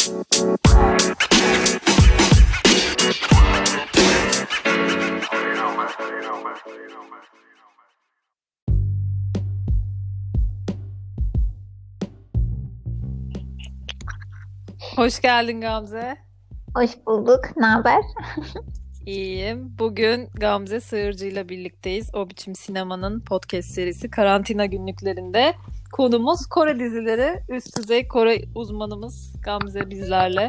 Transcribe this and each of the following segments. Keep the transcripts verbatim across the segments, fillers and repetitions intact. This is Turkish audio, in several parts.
Hoş geldin Gamze. Hoş bulduk. Ne haber? İyiyim. Bugün Gamze Sığırcı ile birlikteyiz. O Biçim Sinema'nın podcast serisi Karantina Günlüklerinde. Konumuz Kore dizileri. Üst düzey Kore uzmanımız Gamze bizlerle.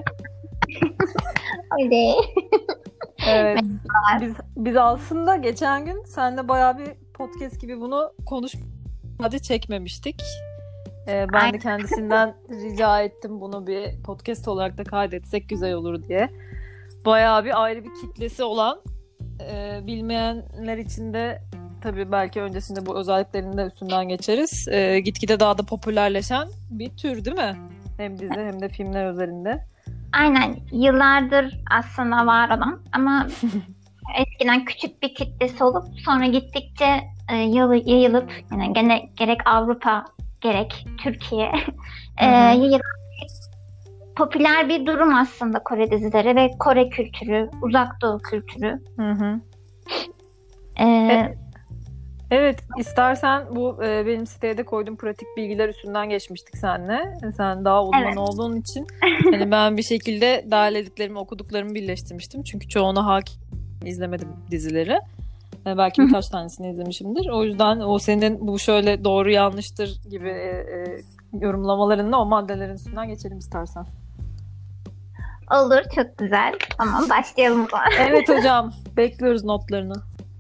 Öyle. Evet. Biz, biz aslında geçen gün seninle bayağı bir podcast gibi bunu konuşmadı çekmemiştik. Ee, ben Aynen. de kendisinden rica ettim bunu bir podcast olarak da kaydetsek güzel olur diye. Bayağı bir ayrı bir kitlesi olan, e, bilmeyenler için de tabii belki öncesinde bu özelliklerini de üstünden geçeriz. E, gitgide daha da popülerleşen bir tür değil mi? Hem dizi hem de filmler üzerinde. Aynen. Yıllardır aslında var olan ama eskiden küçük bir kitlesi olup sonra gittikçe e, yayılıp yani gene gerek Avrupa gerek Türkiye e, yayılıp popüler bir durum aslında Kore dizileri ve Kore kültürü, Uzak Doğu kültürü. Hı hı. Ee, evet, istersen bu e, benim siteye de koyduğum pratik bilgiler üstünden geçmiştik seninle. Sen daha uzman evet. olduğun için hani ben bir şekilde derlediklerimi, okuduklarımı birleştirmiştim. Çünkü çoğuna hakim izlemedim dizileri. E, belki birkaç tanesini izlemişimdir. O yüzden o senin bu şöyle doğru yanlıştır gibi e, e, yorumlamalarınla o maddelerin üstünden geçelim istersen. Olur, çok güzel. Tamam, başlayalım o zaman. Evet hocam, bekliyoruz notlarını.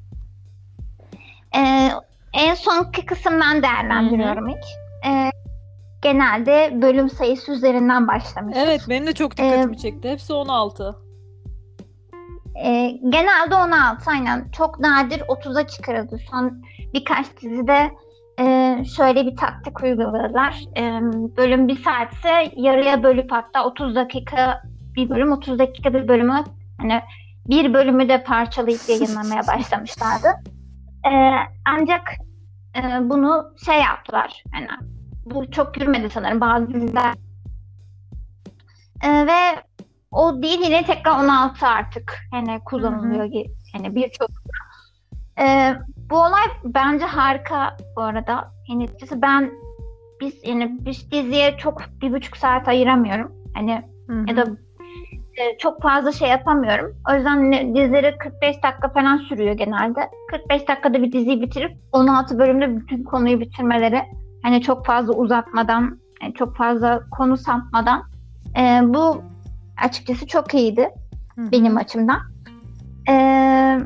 Ee, en sonki kısımdan değerlendiriyorum ilk. Ee, genelde bölüm sayısı üzerinden başlamışız. Evet, benim de çok dikkatimi ee, çekti. Hepsi on altı. E, genelde on altı aynen. Çok nadir otuza çıkarıldı. Son birkaç dizide e, şöyle bir taktik uyguladılar. E, bölüm bir saatse yarıya bölüp hatta otuz dakika bir bölüm, otuz dakika bir bölümü hani bir bölümü de parçalayıp yayınlamaya başlamışlardı. E, ancak e, bunu şey yaptılar. Yani bu çok yürümedi sanırım bazı diziler. E, ve o değil yine tekrar on altı artık yani kullanılıyor. Hı hı. Yani birçok. Ee, bu olay bence harika bu arada. Yani açıkçası ben biz yani bir diziye çok bir buçuk saat ayıramıyorum. Hani hı hı. ya da e, çok fazla şey yapamıyorum. O yüzden dizileri kırk beş dakika falan sürüyor genelde. kırk beş dakikada bir diziyi bitirip on altı bölümde bütün konuyu bitirmeleri hani çok fazla uzatmadan, yani çok fazla konu sapmadan e, bu açıkçası çok iyiydi Hı-hı. benim açımdan. Ee,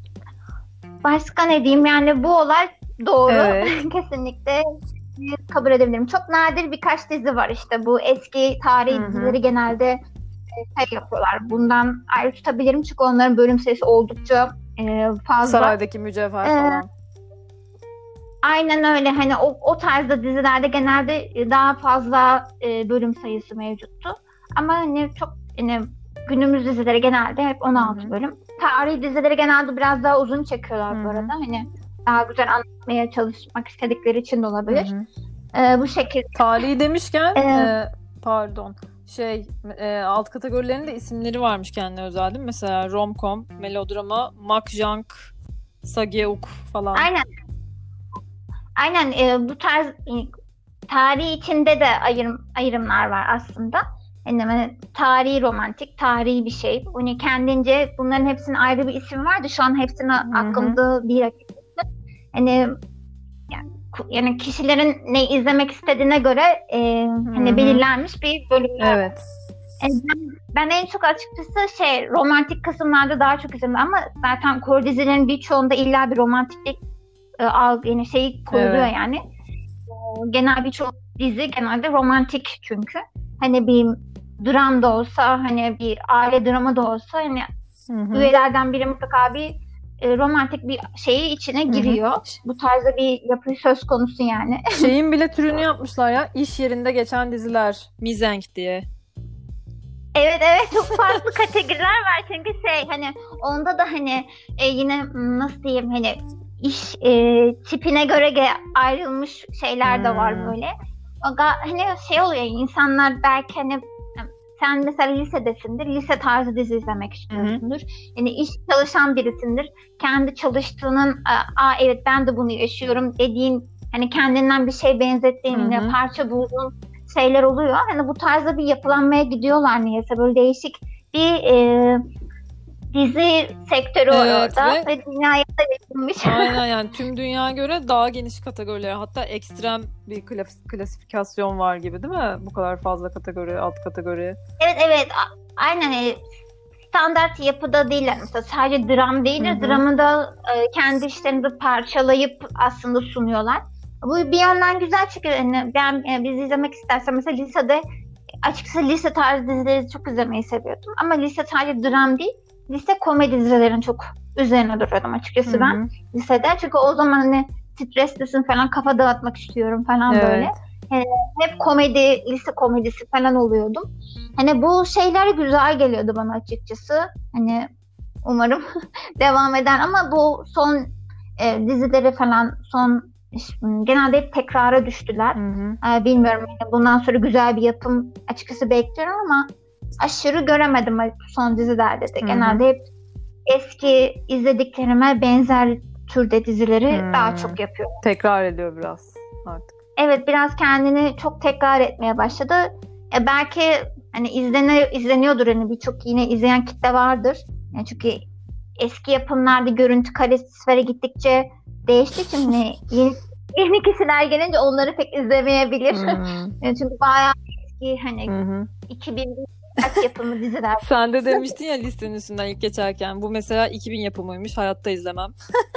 başka ne diyeyim yani bu olay doğru. Evet. Kesinlikle kabul edebilirim. Çok nadir birkaç dizi var işte bu eski tarihi Hı-hı. dizileri genelde şey yapıyorlar. Bundan ayrı tutabilirim çünkü onların bölüm sayısı oldukça e, fazla. Saraydaki Mücevher ee, falan. Aynen öyle. Hani o, o tarzda dizilerde genelde daha fazla e, bölüm sayısı mevcuttu. Ama hani çok yani günümüz dizileri genelde hep on altı Hı-hı. bölüm. Tarihi dizileri genelde biraz daha uzun çekiyorlar Hı-hı. bu arada. Hani daha güzel anlatmaya çalışmak istedikleri için de olabilir. Ee, bu şekilde. Tarihi demişken ee, e, pardon şey e, alt kategorilerinde isimleri varmış kendine özel değil mi? Mesela rom-com, melodrama, makjang, sageuk falan. Aynen. Aynen e, bu tarz e, tarihi içinde de ayrım, ayrımlar var aslında. Yani tarihi romantik, tarihi bir şey. Hani kendince bunların hepsinin ayrı bir isim vardı. Şu an hepsini aklımda değil açıkçası. Hani yani, yani kişilerin ne izlemek istediğine göre e, hani belirlenmiş bir bölümler. Evet. Yani ben, ben en çok açıkçası şey romantik kısımlarda daha çok izledim ama zaten Kore dizilerinin birçoğunda illa bir romantiklik e, algı yani şey koyuluyor evet. yani. E, genel birçok dizi genelde romantik çünkü. Hani bir dram da olsa hani bir aile dramı da olsa hani hı hı. üyelerden biri mutlaka bir e, romantik bir şeyi içine giriyor. Hı hı. Bu tarzda bir yapı söz konusu yani. Şeyin bile türünü yapmışlar ya. İş yerinde geçen diziler. Mizeng diye. Evet evet çok farklı kategoriler var çünkü şey hani onda da hani e, yine nasıl diyeyim hani iş e, tipine göre ayrılmış şeyler de var hmm. böyle. Aga, hani şey oluyor insanlar belki hani sen mesela lisedesindir. Lise tarzı dizi izlemek istiyorsundur. Yani iş çalışan birisindir. Kendi çalıştığının aa evet ben de bunu yaşıyorum dediğin, hani kendinden bir şey benzettiğin, Hı hı. parça bulduğun şeyler oluyor. Hani bu tarzda bir yapılanmaya gidiyorlar niyeyse. Böyle değişik bir e, dizi sektörü var Evet orada ve ve dünyaya da yayılmış. aynen, yani tüm dünya göre daha geniş kategoriler, hatta ekstrem bir klas- klasifikasyon var gibi değil mi? Bu kadar fazla kategori, alt kategori. Evet evet A- aynen e, standart yapıda değiller. Mesela sadece dram değildir. Hı hı. Dramı da e, kendi işlerini parçalayıp aslında sunuyorlar. Bu bir yandan güzel çünkü yani ben e, dizi izlemek istersem mesela lisede, açıkçası lise tarzı dizileri çok izlemeyi seviyordum. Ama lise sadece dram değil, lise komedi dizilerin çok üzerine duruyordum açıkçası Hı ben hı. lisede. Çünkü o zaman hani streslisin falan, kafa dağıtmak istiyorum falan Evet. böyle. E, hep komedi, lise komedisi falan oluyordum. Hani bu şeyler güzel geliyordu bana açıkçası. Hani umarım devam eder ama bu son e, dizileri falan son genelde hep tekrara düştüler. Hı hı. E, bilmiyorum yani bundan sonra güzel bir yapım açıkçası bekliyorum ama aşırı göremedim son dizilerde de. Hı hı. Genelde hep eski izlediklerime benzer türde dizileri Hmm. daha çok yapıyor. Tekrar ediyor biraz artık. Evet, biraz kendini çok tekrar etmeye başladı. E, belki hani izlene, izleniyordur, hani birçok yine izleyen kitle vardır. Yani çünkü eski yapımlarda görüntü kalitesi gittikçe değiştiği için hani yeni, yeni kişiler gelince onları pek izlemeyebilir. Hmm. Yani çünkü bayağı eski hani Hı hı. iki bin kaç yapımı diziler. Sen de demiştin ya listenin üstünden ilk geçerken. Bu mesela iki bin yapımıymış. Hayatta izlemem.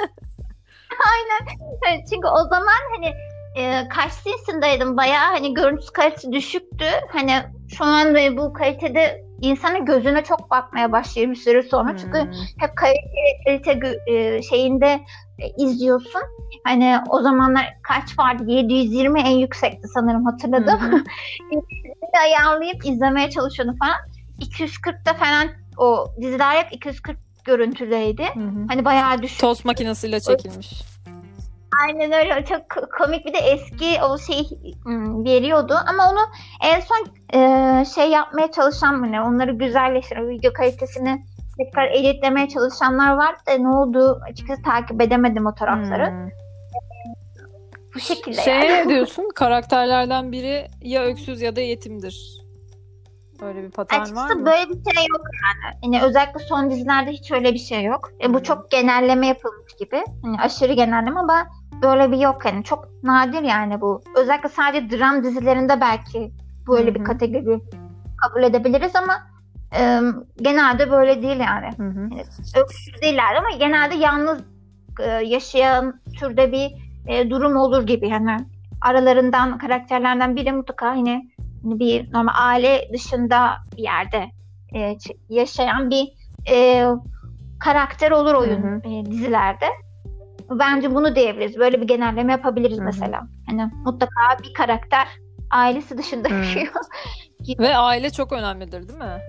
Evet, çünkü o zaman hani e, kaç yaşındaydım, bayağı hani görüntü kalitesi düşüktü. Hani şu an ve bu kalitede insanın gözüne çok bakmaya başlıyor bir süre sonra. Çünkü Hmm. hep kalite, kalite gö- e, şeyinde e, izliyorsun. Hani o zamanlar kaç vardı? yedi yüz yirmi en yüksekti sanırım, hatırladım. Hı hı. Ayarlayıp izlemeye çalışıyordum falan. iki yüz kırkta falan o diziler hep iki yüz kırk görüntüdeydi. Hı hı. Hani bayağı düşük. Tost makinesiyle çekilmiş. Aynen öyle. Çok komik, bir de eski o şey hmm, veriyordu ama onu en son e, şey yapmaya çalışan mı ne? Onları güzelleştiren, video kalitesini tekrar editlemeye çalışanlar var da ne oldu açıkçası takip edemedim o tarafları. Hmm. Bu şekilde Şeye yani. ne diyorsun? Karakterlerden biri ya öksüz ya da yetimdir. Öyle bir patern var Açıkçası mı? böyle bir şey yok yani. Yani özellikle son dizilerde hiç öyle bir şey yok. E, bu Hmm. çok genelleme yapılmış gibi. Hani aşırı genelleme ama böyle bir yok yani. Çok nadir yani bu. Özellikle sadece dram dizilerinde belki böyle Hı hı. bir kategori kabul edebiliriz ama e, genelde böyle değil yani. Hı hı. Yani öksüz değiller ama genelde yalnız e, yaşayan türde bir e, durum olur gibi. Yani aralarından, karakterlerden biri mutlaka yine bir normal aile dışında bir yerde e, yaşayan bir e, karakter olur oyun Hı hı. e, dizilerde. Bence bunu diyebiliriz. Böyle bir genelleme yapabiliriz Hı hı. mesela. Hani mutlaka bir karakter ailesi dışında Hı. yaşıyor. Ve aile çok önemlidir değil mi?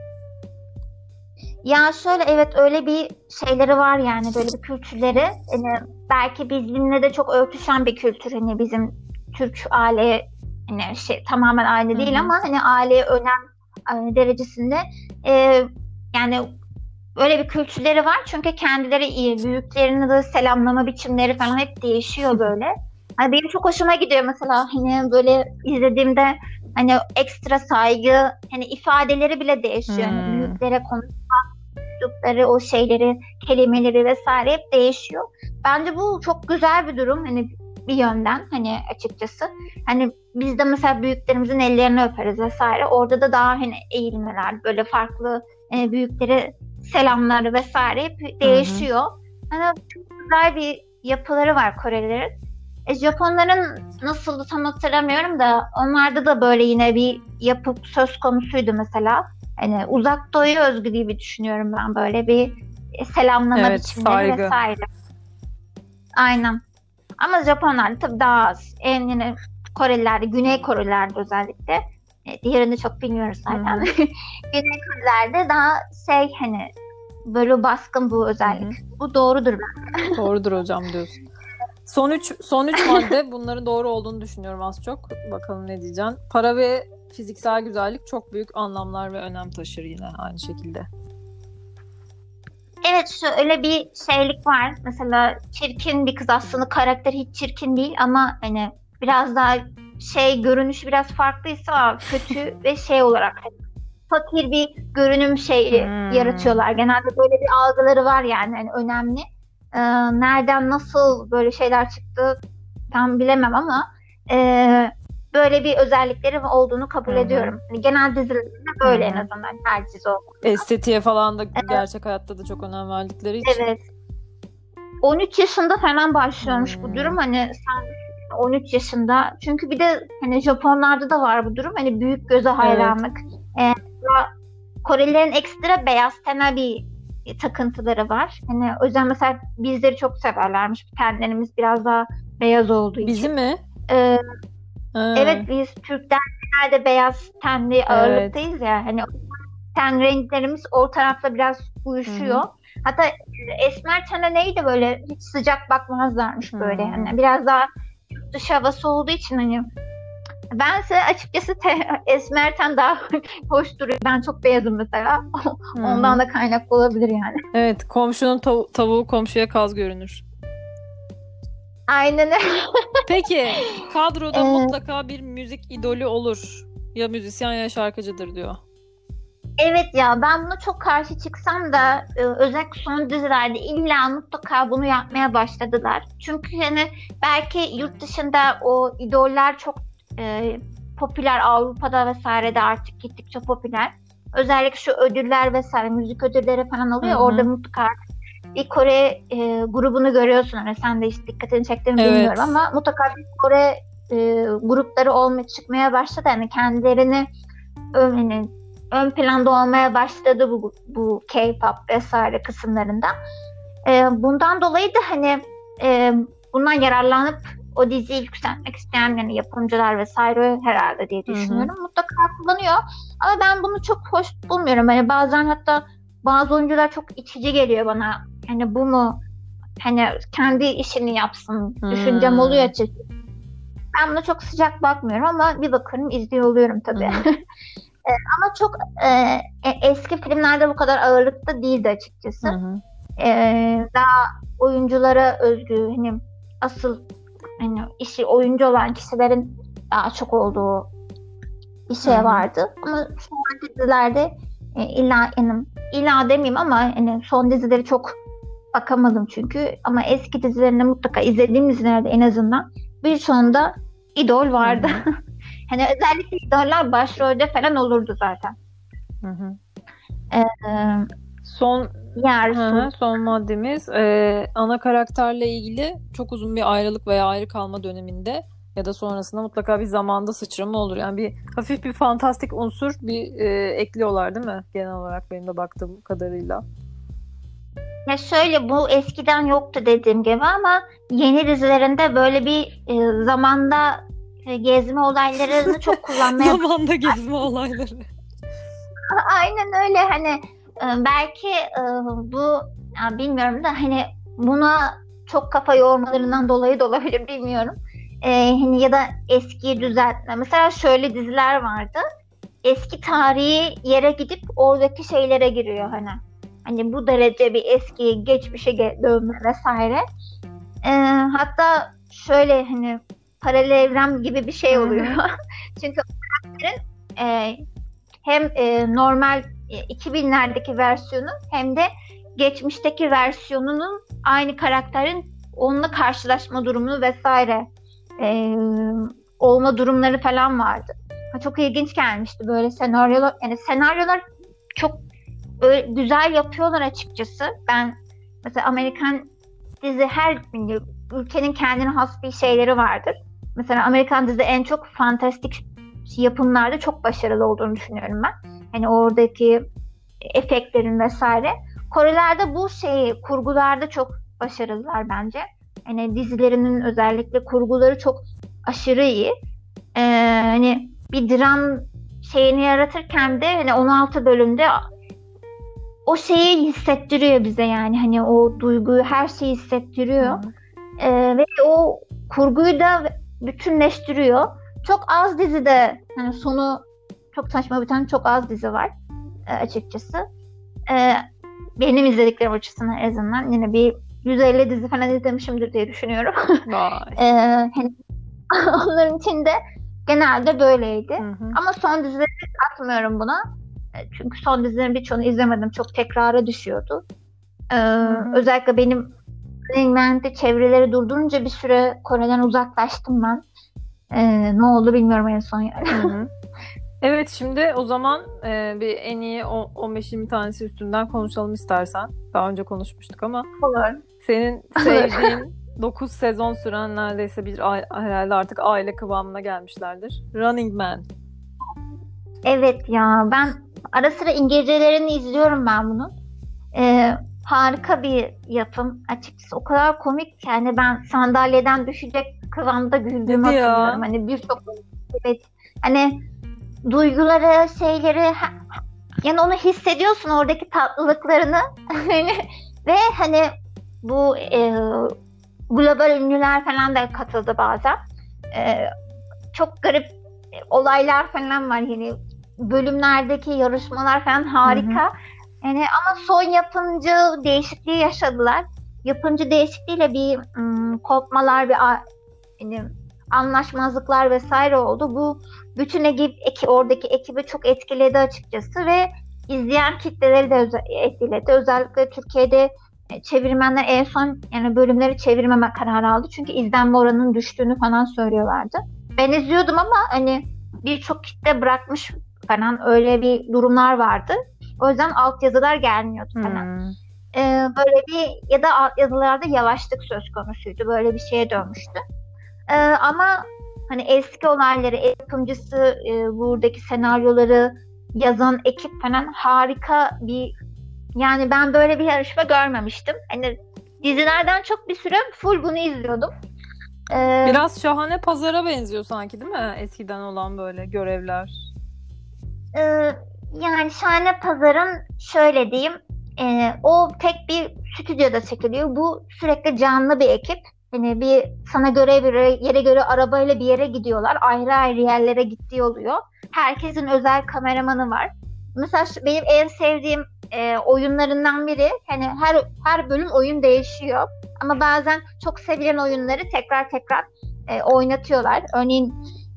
Ya şöyle, evet, öyle bir şeyleri var yani, böyle bir kültürleri. Hani belki bizimle de çok örtüşen bir kültür. Hani bizim Türk aile, hani şey tamamen aile Hı değil hı. ama hani aileye önem e, derecesinde e, yani öyle bir kültürleri var. Çünkü kendileri iyi, büyüklerini de selamlama biçimleri falan hep değişiyor böyle. Hani benim çok hoşuma gidiyor mesela, hani böyle izlediğimde hani ekstra saygı, hani ifadeleri bile değişiyor. Hani Hmm. büyüklere konuştukları o şeyleri, kelimeleri vesaire hep değişiyor. Bence bu çok güzel bir durum hani bir yönden, hani açıkçası. Hani biz de mesela büyüklerimizin ellerini öperiz vesaire. Orada da daha hani eğilmeler, böyle farklı e, büyükleri selamları vesaire hep değişiyor. Hani çok güzel bir yapıları var Korelilerin. E, Japonların nasıldı tam hatırlamıyorum da onlarda da böyle yine bir yapı söz konusuydu mesela. Hani uzak doğuya özgü gibi düşünüyorum ben, böyle bir e, selamlama Evet, biçimleri saygı. vesaire. Aynen. Ama Japonlarda tabii daha az. En yine Korelilerde, Güney Korelilerde özellikle. E, diğerini çok bilmiyoruz zaten. Hı hı. Güney Korelilerde daha şey, hani böyle baskın bu özellik. Hı hı. Bu doğrudur bence. Doğrudur hocam diyorsun. Son üç son üç madde bunların doğru olduğunu düşünüyorum az çok. Bakalım ne diyeceksin. Para ve fiziksel güzellik çok büyük anlamlar ve önem taşır yine aynı şekilde. Evet, şöyle bir şeylik var. Mesela çirkin bir kız, aslında karakter hiç çirkin değil ama hani biraz daha şey, görünüşü biraz farklıysa kötü ve şey olarak hani fakir bir görünüm şeyi Hmm. yaratıyorlar. Genelde böyle bir algıları var yani, hani önemli. Ee, nereden nasıl böyle şeyler çıktı tam bilemem ama e, böyle bir özellikleri olduğunu kabul Hı hı. ediyorum. Hani genel dizilerinde böyle Hı en hı. azından her dizi o. Estetiğe falan da gerçek hayatta da çok önem verdikleri için. Evet. on üç yaşında falan başlıyormuş Hmm. bu durum. Hani sen on üç yaşında. Çünkü bir de hani Japonlarda da var bu durum. Hani büyük göze hayranlık. Ee, Korelilerin ekstra beyaz tene bir takıntıları var. Hani o yüzden mesela bizleri çok severlermiş. Kendilerimiz biraz daha beyaz olduğu için. Bizi mi? Ee, Ha. evet, biz Türkler genelde beyaz tenli ağırlıktayız ya. Hani ten renklerimiz o tarafla biraz uyuşuyor. Hı hı. Hatta esmer tene neydi, böyle hiç sıcak bakmazlarmış böyle. Hmm. Hani biraz daha dış havası olduğu için hani bense açıkçası te- esmer ten daha hoş duruyor. Ben çok beyazım mesela. Hı Ondan hı. da kaynaklı olabilir yani. Evet, komşunun tav- tavuğu komşuya kaz görünür. Aynen öyle. Peki, kadroda Ee, mutlaka bir müzik idolü olur. Ya müzisyen ya şarkıcıdır diyor. Evet ya, ben buna çok karşı çıksam da e, özellikle son dizilerde illa mutlaka bunu yapmaya başladılar. Çünkü hani belki yurt dışında o idoller çok e, popüler, Avrupa'da vesairede artık gittikçe popüler. Özellikle şu ödüller vesaire, müzik ödülleri falan oluyor. Hı hı. Orada mutlaka bir Kore e, grubunu görüyorsun. Hani sen de hiç dikkatini çekti mi Evet. bilmiyorum ama mutlaka bir Kore e, grupları olmaya çıkmaya başladı. Yani kendilerini ön, hani ön planda olmaya başladı bu, bu K-pop vesaire kısımlarında. E, bundan dolayı da hani e, bundan yararlanıp o diziyi yükseltmek isteyen yani yapımcılar vesaire herhalde diye Hı hı. düşünüyorum. Mutlaka kullanıyor. Ama ben bunu çok hoş bulmuyorum. Hani bazen hatta bazı oyuncular çok itici geliyor bana. Hani bu mu? Hani kendi işini yapsın. Düşüncem oluyor Hmm. açıkçası. Ben buna çok sıcak bakmıyorum ama bir bakıyorum, izliyor oluyorum tabii. Hı hı. Ama çok e, e, eski filmlerde bu kadar ağırlıkta değildi açıkçası. Hı hı. E, daha oyunculara özgü, hani asıl hani işi oyuncu olan kişilerin daha çok olduğu bir Hı şey hı. vardı. Ama son dizilerde e, illa yani, illa demeyeyim ama hani son dizileri çok bakamadım çünkü. Ama eski dizilerini mutlaka izlediğim dizilerde en azından birçoğunda idol vardı. Hı hı. Hani özellikle idoller başrolde falan olurdu zaten. Hı hı. Ee, Son Yer, Hı su. hı, son maddemiz e, ana karakterle ilgili çok uzun bir ayrılık veya ayrı kalma döneminde ya da sonrasında mutlaka bir zamanda sıçrama olur. Yani bir hafif bir fantastik unsur bir e, ekliyorlar değil mi? Genel olarak benim de baktığım kadarıyla. Ya şöyle, bu eskiden yoktu dediğim gibi ama yeni dizilerinde böyle bir e, zamanda e, gezme olaylarını çok kullanmaya Zamanda gezme olayları. Aynen öyle, hani e, belki e, bu ya bilmiyorum da hani buna çok kafa yormalarından dolayı da olabilir, bilmiyorum. E, hani ya da eskiyi düzeltme. Mesela şöyle diziler vardı. Eski tarihi yere gidip oradaki şeylere giriyor hani. Hani bu derece bir eski geçmişe ge- dönme vesaire. E, hatta şöyle hani paralel evren gibi bir şey Hı oluyor. hı. Çünkü e, hem e, normal e, iki binlerdeki versiyonu hem de geçmişteki versiyonunun aynı karakterin onunla karşılaşma durumunu vesaire e, olma durumları falan vardı. Ha, çok ilginç gelmişti böyle senaryolar. Yani senaryolar çok öyle güzel yapıyorlar açıkçası. Ben mesela Amerikan dizi, her ülkenin kendine has bir şeyleri vardır. Mesela Amerikan dizi en çok fantastik yapımlarda çok başarılı olduğunu düşünüyorum ben. Hani oradaki efektlerin vesaire. Korelerde bu şeyi kurgularda çok başarılılar bence. Hani dizilerinin özellikle kurguları çok aşırı iyi. Ee, hani bir dram şeyini yaratırken de hani on altı bölümde o şeyi hissettiriyor bize, yani hani o duyguyu, her şeyi hissettiriyor. Hı hı. Ee, ve o kurguyu da bütünleştiriyor. Çok az dizide hani sonu çok saçma biten çok az dizi var e, açıkçası. E, benim izlediklerim açısından en azından yine bir yüz elli dizi falan izlemişimdir diye düşünüyorum. Vay. e, hani, onların içinde genelde böyleydi. Hı hı. Ama son dizileri katmıyorum buna. E, çünkü son dizilerin birçoğunu izlemedim. Çok tekrara düşüyordu. E, hı. özellikle benim Running Man'de çevreleri durdurunca bir süre Kore'den uzaklaştım ben. E, ne oldu bilmiyorum en son yani. Hı hı. Evet, şimdi o zaman e, bir en iyi o- on beş yirmi tanesi üstünden konuşalım istersen. Daha önce konuşmuştuk ama Olur. senin sevdiğin dokuz sezon süren neredeyse bir ai- herhalde artık aile kıvamına gelmişlerdir. Running Man. Evet ya, ben ara sıra İngilizcelerini izliyorum ben bunun. Ee, harika bir yapım. Açıkçası o kadar komik ki yani ben sandalyeden düşecek kıvamda güldüğümü Hadi ya. hatırlıyorum. Hani birçok evet hani duyguları, şeyleri ha- yani onu hissediyorsun oradaki tatlılıklarını. Hani ve hani bu e, global ünlüler falan da katıldı bazen. E, çok garip olaylar falan var yani bölümlerdeki yarışmalar falan harika. Hı Yani ama son yapımcı değişikliği yaşadılar. Yapımcı değişikliğiyle bir ım, kopmalar, bir a- yani anlaşmazlıklar vesaire oldu. Bu bütün ekip, eki, oradaki ekibi çok etkiledi açıkçası ve izleyen kitleleri de öze- etkiledi. Özellikle Türkiye'de e, çevirmenler en son yani bölümleri çevirmeme kararı aldı. Çünkü izlenme oranının düştüğünü falan söylüyorlardı. Ben izliyordum ama hani birçok kitle bırakmış falan öyle bir durumlar vardı. O yüzden altyazılar gelmiyordu falan. hı. Ee, böyle bir ya da altyazılarda yavaşlık söz konusuydu. Böyle bir şeye dönmüştü. Ee, ama hani eski olayları, yapımcısı, e, buradaki senaryoları yazan ekip falan harika bir yani ben böyle bir yarışma görmemiştim. Hani dizilerden çok bir süre full bunu izliyordum. Ee, Biraz Şahane Pazar'a benziyor sanki, değil mi? Eskiden olan böyle görevler. e, yani Şahane Pazar'ın şöyle diyeyim, e, o tek bir stüdyoda çekiliyor. Bu sürekli canlı bir ekip. Hani bir sana göre bir yere göre arabayla bir yere gidiyorlar. Ayrı ayrı yerlere gittiği oluyor. Herkesin özel kameramanı var. Mesela şu- benim en sevdiğim e, oyunlarından biri. Hani her her bölüm oyun değişiyor. Ama bazen çok sevilen oyunları tekrar tekrar e, oynatıyorlar. Örneğin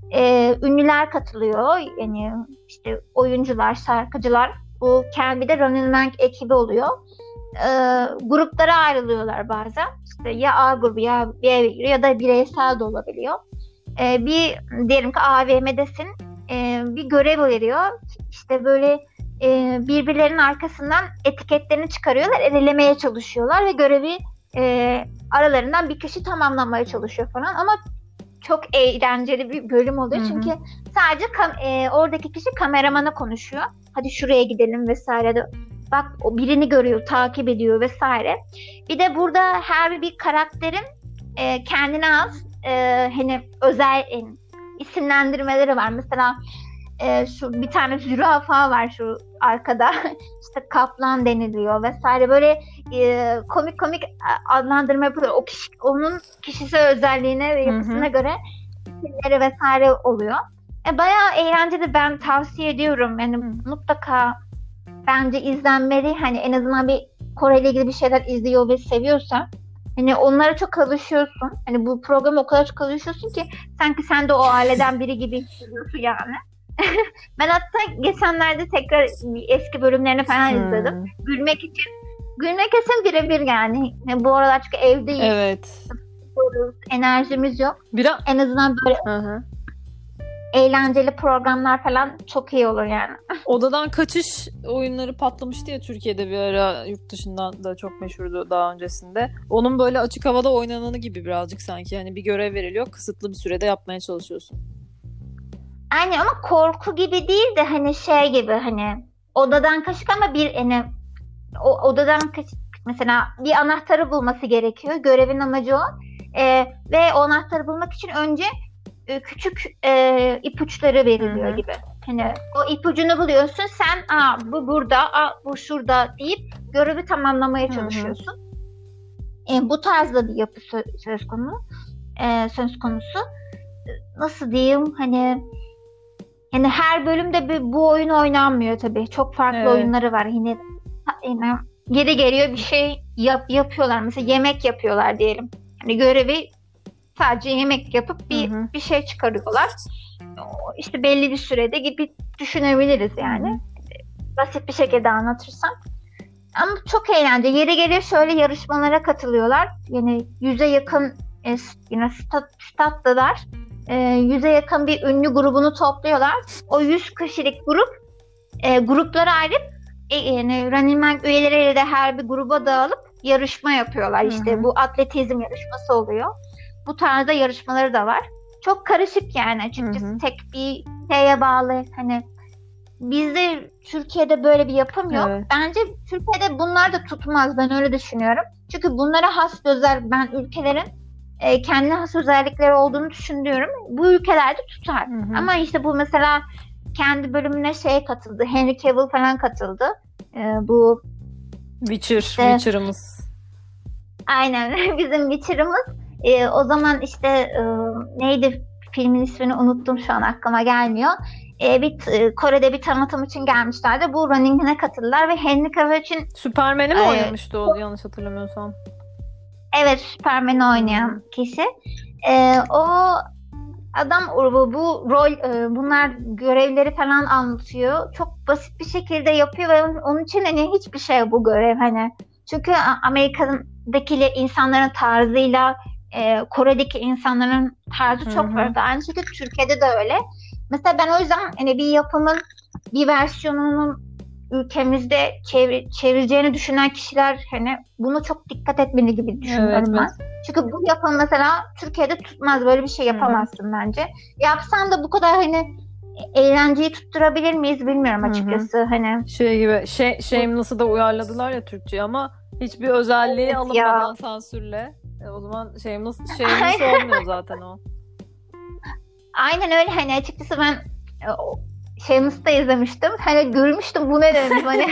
e, ünlüler katılıyor. Yani işte oyuncular, şarkıcılar. Bu kendi de Running Man ekibi oluyor. E, gruplara ayrılıyorlar bazen. İşte ya A grubu ya B grubu ya da bireysel de olabiliyor. E, bir diyelim ki A V M'desin. E, bir görev veriyor. İşte böyle e, birbirlerinin arkasından etiketlerini çıkarıyorlar, elemeye çalışıyorlar ve görevi e, aralarından bir kişi tamamlamaya çalışıyor falan. Ama çok eğlenceli bir bölüm oluyor. Hı hı. Çünkü sadece kam- e, oradaki kişi kameramana konuşuyor. Hadi şuraya gidelim vesaire de. Bak o birini görüyor, takip ediyor vesaire. Bir de burada her bir karakterin e, kendine az e, hani özel e, isimlendirmeleri var. Mesela e, şu bir tane zürafa var şu arkada. İşte kaplan deniliyor vesaire. Böyle e, komik komik adlandırma yapıyor. O kişi, onun kişisel özelliğine ve yapısına Hı hı. göre filmleri vesaire oluyor. E, bayağı eğlenceli, ben tavsiye ediyorum. Yani Hı. mutlaka bence izlenmeli. Hani en azından bir Kore ile ilgili bir şeyler izliyor ve seviyorsan hani onlara çok alışıyorsun. Hani bu programa o kadar çok alışıyorsun ki sanki sen de o aileden biri gibi hissediyorsun yani. Ben hatta geçenlerde tekrar eski bölümlerini falan izledim. Hı. Gülmek için. Gülmek için birebir yani. Yani bu aralar çünkü evdeyiz. Evet. Enerjimiz yok. Biraz. En azından böyle Hı hı. eğlenceli programlar falan çok iyi olur yani. Odadan kaçış oyunları patlamıştı ya Türkiye'de bir ara, yurt dışından da çok meşhurdu daha öncesinde. Onun böyle açık havada oynananı gibi birazcık sanki. Hani bir görev veriliyor, kısıtlı bir sürede yapmaya çalışıyorsun. Aynen ama korku gibi değil de hani şey gibi hani odadan kaçık ama bir hani o odadan kaçık mesela bir anahtarı bulması gerekiyor. Görevin amacı o. Ee, ve o anahtarı bulmak için önce e, küçük e, ipuçları veriliyor Hı hı. gibi. Hani o ipucunu buluyorsun sen, aa bu burada, aa bu şurada deyip görevi tamamlamaya Hı hı. çalışıyorsun. E, bu tarzda bir yapı sö- söz konu e, söz konusu. Nasıl diyeyim hani yani her bölümde bir, bu oyun oynanmıyor tabii. Çok farklı Evet. oyunları var. Yine, yine geri geliyor bir şey yap, yapıyorlar. Mesela yemek yapıyorlar diyelim. Hani görevi sadece yemek yapıp bir Hı hı. bir şey çıkarıyorlar. İşte belli bir sürede gibi düşünebiliriz yani. Hı hı. Basit bir şekilde anlatırsam. Ama çok eğlenceli. Yeri geliyor şöyle yarışmalara katılıyorlar. Yani yüze yakın e, yine stat, statlılar. E, yüze yakın bir ünlü grubunu topluyorlar. O yüz kişilik grup e, gruplara ayrıp e, yani Running Man üyeleriyle de her bir gruba dağılıp yarışma yapıyorlar. İşte Hı hı. bu atletizm yarışması oluyor. Bu tarzda yarışmaları da var. Çok karışık yani açıkçası. Hı hı. Tek bir şeye bağlı. Hani bizde Türkiye'de böyle bir yapım yok. Evet. Bence Türkiye'de bunlar da tutmaz. Ben öyle düşünüyorum. Çünkü bunlara has özel, ben ülkelerin e, kendine has özellikleri olduğunu düşünüyorum. Bu ülkelerde tutar. Hı hı. Ama işte bu mesela kendi bölümüne şey katıldı. Henry Cavill falan katıldı. E, bu Witcher, işte Witcher'ımız. aynen bizim Witcher'ımız. E, o zaman işte e, neydi filmin ismini unuttum, şu an aklıma gelmiyor. E, bir e, Kore'de bir tanıtım için gelmişlerdi. Bu Running Man'e katıldılar ve Henry Cavill için Superman'i mi e, oynamıştı o, yanlış hatırlamıyorsam? evet, Superman'i oynayan Hmm. kişi. E, o adam bu, bu rol e, bunlar görevleri falan anlatıyor. Çok basit bir şekilde yapıyor ve onun, onun için hani hiçbir şey bu görev hani. Çünkü Amerika'daki insanların tarzıyla e, Kore'deki insanların tarzı çok Hı hı. farklı. Aynı şekilde Türkiye'de de öyle. Mesela ben o yüzden hani bir yapımın bir versiyonunun ülkemizde çevir, çevireceğini düşünen kişiler hani bunu çok dikkat etmeli gibi düşünüyorum Evet, ben. Çünkü bu yapım mesela Türkiye'de tutmaz, böyle bir şey yapamazsın bence. Yapsan da bu kadar hani eğlenceyi tutturabilir miyiz bilmiyorum Hı hı. açıkçası. Hani Şey gibi, şey, Shameless'ı da uyarladılar ya Türkçe'ye ama hiçbir özelliği evet alınmadan ya. sansürle. E, o zaman Shameless, Shameless olmuyor zaten o. Aynen öyle, hani açıkçası ben e, o Shameless'ta izlemiştim. Hani görmüştüm, bu ne dedim hani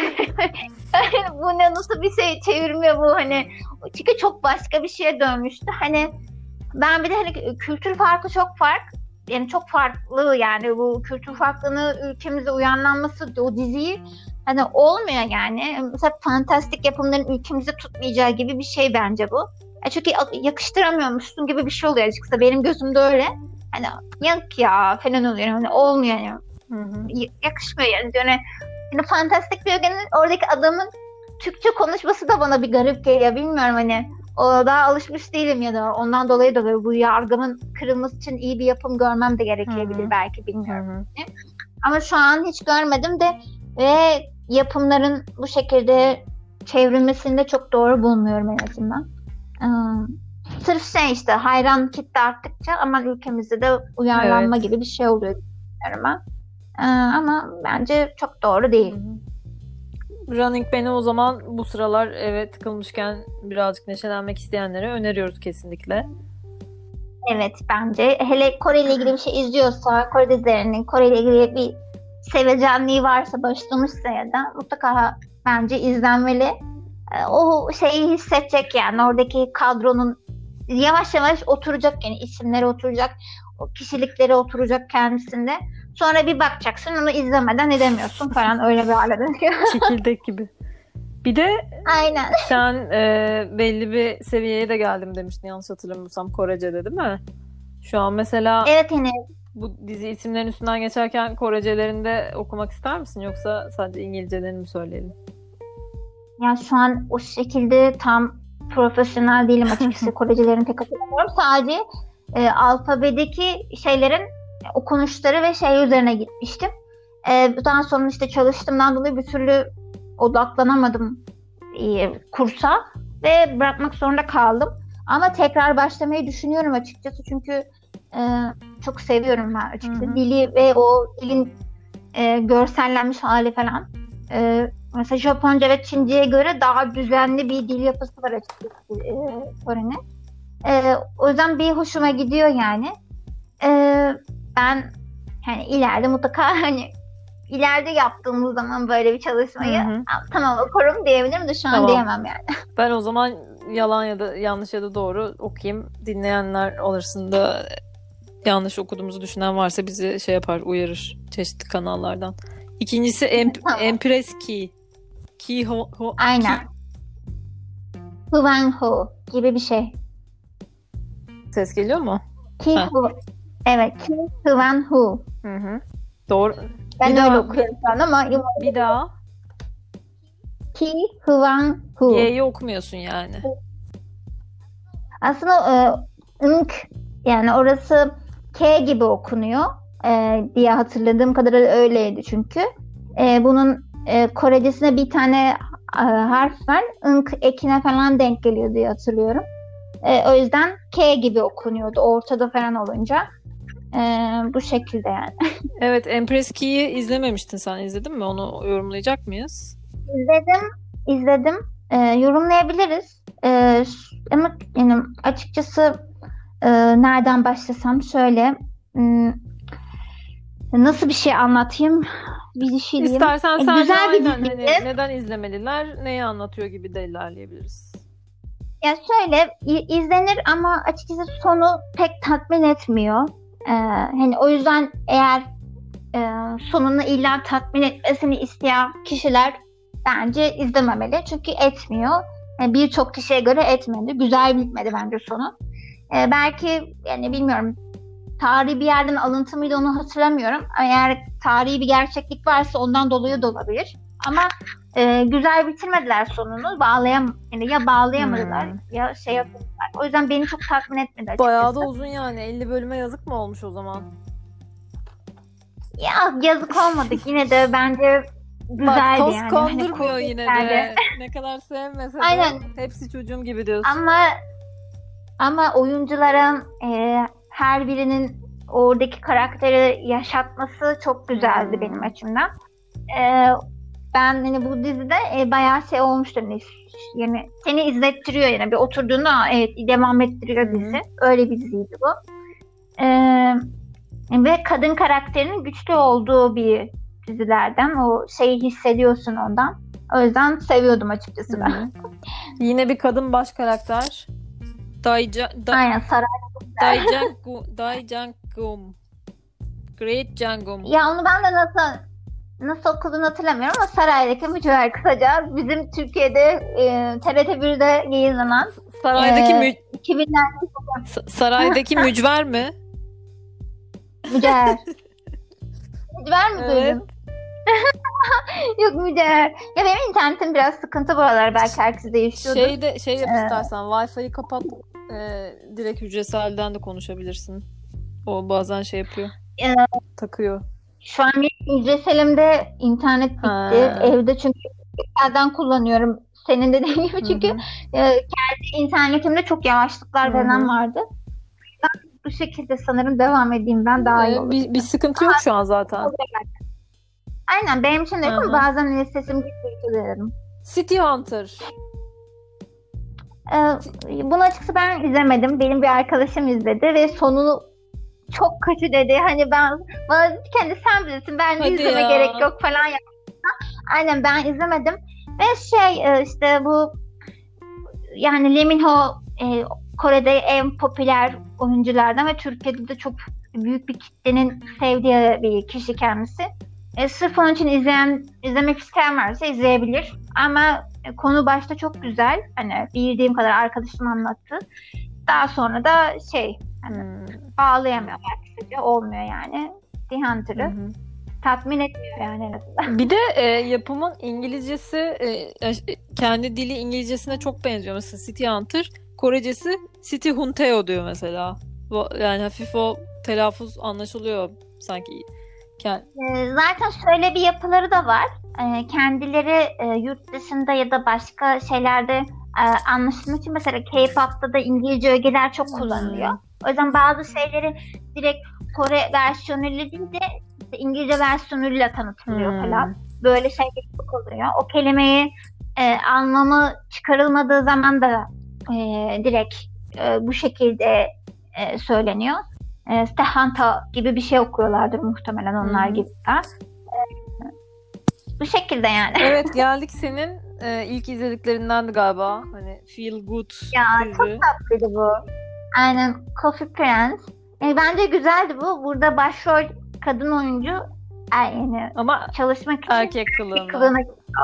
bu ne, nasıl bir şey çevirmiyor bu hani, çünkü çok başka bir şeye dönmüştü. Hani ben bir de hani kültür farkı çok fark yani çok farklı, yani bu kültür farklılığını ülkemize uyarlanması o diziyi hani olmuyor yani. Mesela fantastik yapımların ülkemize tutmayacağı gibi bir şey bence bu. E çünkü yakıştıramıyormuşsun gibi bir şey oluyor açıkçası. Benim gözümde öyle. Hani yok ya falan oluyor. Hani olmuyor yani. Hı hı. Yakışmıyor yani. Yani, yani fantastik bir ögenin oradaki adamın Türkçe konuşması da bana bir garip geliyor. Bilmiyorum hani. O daha alışmış değilim ya da ondan dolayı da böyle bu yargımın kırılması için iyi bir yapım görmem de gerekebilir Hı hı. belki, bilmiyorum. Hı hı. Ama şu an hiç görmedim de ve yapımların bu şekilde çevrilmesini de çok doğru bulmuyorum en azından. Ee, sırf şey işte hayran kitle arttıkça ama ülkemizde de uyarlanma Evet. gibi bir şey oluyor düşünüyorum ben. Ee, ama bence çok doğru değil. Hı hı. Running Man'i o zaman bu sıralar eve tıkılmışken birazcık neşelenmek isteyenlere öneriyoruz kesinlikle. Evet, bence hele Kore ile ilgili bir şey izliyorsa, Kore dizilerinin Kore ile ilgili bir sevecenliği varsa, başlamışsa ya da mutlaka bence izlenmeli. Ee, O şeyi hissedecek yani, oradaki kadronun yavaş yavaş oturacak yani, isimleri oturacak, o kişilikleri oturacak kendisinde. Sonra bir bakacaksın, onu izlemeden edemiyorsun falan, öyle bir hale dönüyor. Çekirdek gibi. Bir de Aynen. sen e, belli bir seviyeye de geldim demiştin yanlış hatırlamıyorsam Korece'de, değil mi? Şu an mesela Evet, yine bu dizi isimlerin üstünden geçerken Korecelerinde okumak ister misin yoksa sadece İngilizcelerini mi söyleyelim? ya şu an o şekilde tam profesyonel değilim açıkçası. Korecilerin pek hatırlamıyorum. Sadece e, alfabedeki şeylerin okunuşları ve şey üzerine gitmiştim. E, daha sonra işte çalıştığımdan dolayı bir türlü odaklanamadım e, kursa ve bırakmak zorunda kaldım. Ama tekrar başlamayı düşünüyorum açıkçası. Çünkü e, çok seviyorum ben açıkçası. Hı hı. Dili ve o dilin e, görsellenmiş hali falan. E, mesela Japonca ve Çince'ye göre daha düzenli bir dil yapısı var açıkçası e, Kore'nin. E, o yüzden bir hoşuma gidiyor yani. E, ben hani ileride mutlaka hani ileride yaptığımız zaman böyle bir çalışmayı Hı hı. "Aa, tamam okurum" diyebilirim de şu an Tamam. diyemem yani. Ben o zaman yalan ya da yanlış ya da doğru okuyayım. Dinleyenler arasında Yanlış okuduğumuzu düşünen varsa bizi şey yapar, uyarır çeşitli kanallardan. İkincisi em- Tamam. Empress Ki. Ki ho, ho Aynen. Ki. Hwang-ho gibi bir şey. Ses geliyor mu? Ki Ha. Hu- Evet, Ki Hwang-ho. Hı hı. Doğru. Ben Bir öyle daha- okuyorum şu an ama Bir daha Ki Hwang-ho. Y'yi okumuyorsun yani. Aslında e, ınk yani orası K gibi okunuyor e, diye hatırladığım kadarıyla öyleydi çünkü. E, bunun e, Korecesine bir tane e, harf var. Ink ekine falan denk geliyor diye hatırlıyorum. E, o yüzden K gibi okunuyordu ortada falan olunca. E, bu şekilde yani. Evet, Empress Ki'yi izlememiştin sen. İzledin mi? Onu yorumlayacak mıyız? İzledim, izledim. E, yorumlayabiliriz. E, ama yani açıkçası e, nereden başlasam şöyle. Hmm, nasıl bir şey anlatayım? Bir düşüneyim. İstersen E, sadece güzel bir aynen diziydi. hani neden izlemeliler, neyi anlatıyor gibi de ilerleyebiliriz. Ya şöyle i- izlenir ama açıkçası sonu pek tatmin etmiyor. Ee, hani o yüzden eğer e, sonunu illa tatmin etmesini isteyen kişiler bence izlememeli. Çünkü etmiyor. Yani birçok kişiye göre etmedi. Güzel bitmedi bence sonu. Ee, belki yani bilmiyorum tarihi bir yerden alıntı mıydı onu hatırlamıyorum. Eğer tarihi bir gerçeklik varsa ondan dolayı da olabilir. Ama e, güzel bitirmediler sonunu. Bağlayam yani ya bağlayamadılar Hmm. ya şey yaptılar. O yüzden beni çok tatmin etmedi açıkçası. Bayağı da uzun yani. elli bölüme yazık mı olmuş o zaman? Ya yazık olmadık. Yine de bence güzeldi Bak toz yani. kondurmuyor Hani yine güzeldi. de. Ne kadar sevmese de Aynen. hepsi çocuğum gibi diyorsun. Ama ama oyuncuların e, her birinin oradaki karakteri yaşatması çok güzeldi Hmm. benim açımdan. E, ben hani bu dizide e, bayağı şey olmuştur. Hani, yani seni izlettiriyor yani bir oturduğunda evet devam ettiriyor Hı hı. dizi. Öyle bir diziydi bu. E, ve kadın karakterinin güçlü olduğu bir dizilerden. O şeyi hissediyorsun ondan. O yüzden seviyordum açıkçası ben. Hı-hı. Yine bir kadın baş karakter. Daija, da, Aynen Saray. Daijangum. Daijangum. Great Jangum. Ya onu ben de nasıl nasıl okuduğunu hatırlamıyorum ama Saray'daki mücevher kısaca bizim Türkiye'de e, T R T bir'de yayınlanan Saraydaki e, mü, iki binler Sa- saraydaki mücver mi? mücevher. Mücevher mi Evet. duydun? Yok mücevher. Ya benim internetim biraz sıkıntı bu aralar belki herkes değişiyordur. Şey de şey yap Ee, istersen Wi-Fi'yi kapat, e, direkt hücreselden de konuşabilirsin. O bazen şey yapıyor. Ee, Takıyor. Şu an benim hücreselimde internet bitti. Ha. Evde çünkü yerden kullanıyorum. Senin dediğin gibi çünkü Hı-hı. e, kendi internetimde çok yavaşlıklar Hı-hı. falan vardı. Ben bu şekilde sanırım devam edeyim ben daha iyi Ee, olur. bir, bir sıkıntı yok şu an zaten. Aynen benim için de yok ama Aha. bazen hani sesim gidiyor derim. City Hunter. Ee, bunu açıkçası ben izlemedim. Benim bir arkadaşım izledi ve sonunu çok kötü dedi. Hani ben bana dedi ki hani sen bilirsin ben de Hadi izleme ya. gerek yok falan yaptı. Aynen ben izlemedim. Ve şey e, işte bu yani Lee Min-ho e, Kore'de en popüler oyunculardan ve Türkiye'de de çok büyük bir kitlenin sevdiği bir kişi kendisi. E, sırf onun için izleyen, izlemek isteyen varsa izleyebilir. Ama e, konu başta çok güzel. Hani bildiğim kadar arkadaşım anlattı. Daha sonra da şey hani Hmm. bağlayamıyorlar kısaca. Olmuyor yani. The Hunter'ı Hı-hı. tatmin etmiyor yani en azından. Bir de e, yapımın İngilizcesi e, e, kendi dili İngilizcesine çok benziyor. Mesela City Hunter, Korecesi City Hunteo diyor mesela. Bu- Yani hafif o telaffuz anlaşılıyor sanki. Kend- E, zaten şöyle bir yapıları da var. E, kendileri e, yurt dışında ya da başka şeylerde e, anlaşılmak için mesela K-pop'ta da İngilizce ögeler çok kullanılıyor. Hmm. O yüzden bazı şeyleri direkt Kore versiyonuyla değil de işte İngilizce versiyonuyla tanıtılıyor Hmm. falan. Böyle şeyler çok oluyor. O kelimeyi e, anlamı çıkarılmadığı zaman da e, direkt e, bu şekilde e, söyleniyor. E, Stehanta gibi bir şey okuyorlardır muhtemelen onlar Hı-hı. gibi. de. E, bu şekilde yani. Evet, geldik senin e, ilk izlediklerindendi galiba. Hani Feel Good Ya dizi. çok tatlıydı bu. Aynen Coffee Prince. Yani bence güzeldi bu. Burada başrol kadın oyuncu yani Ama çalışmak için erkek kılığında. kılığına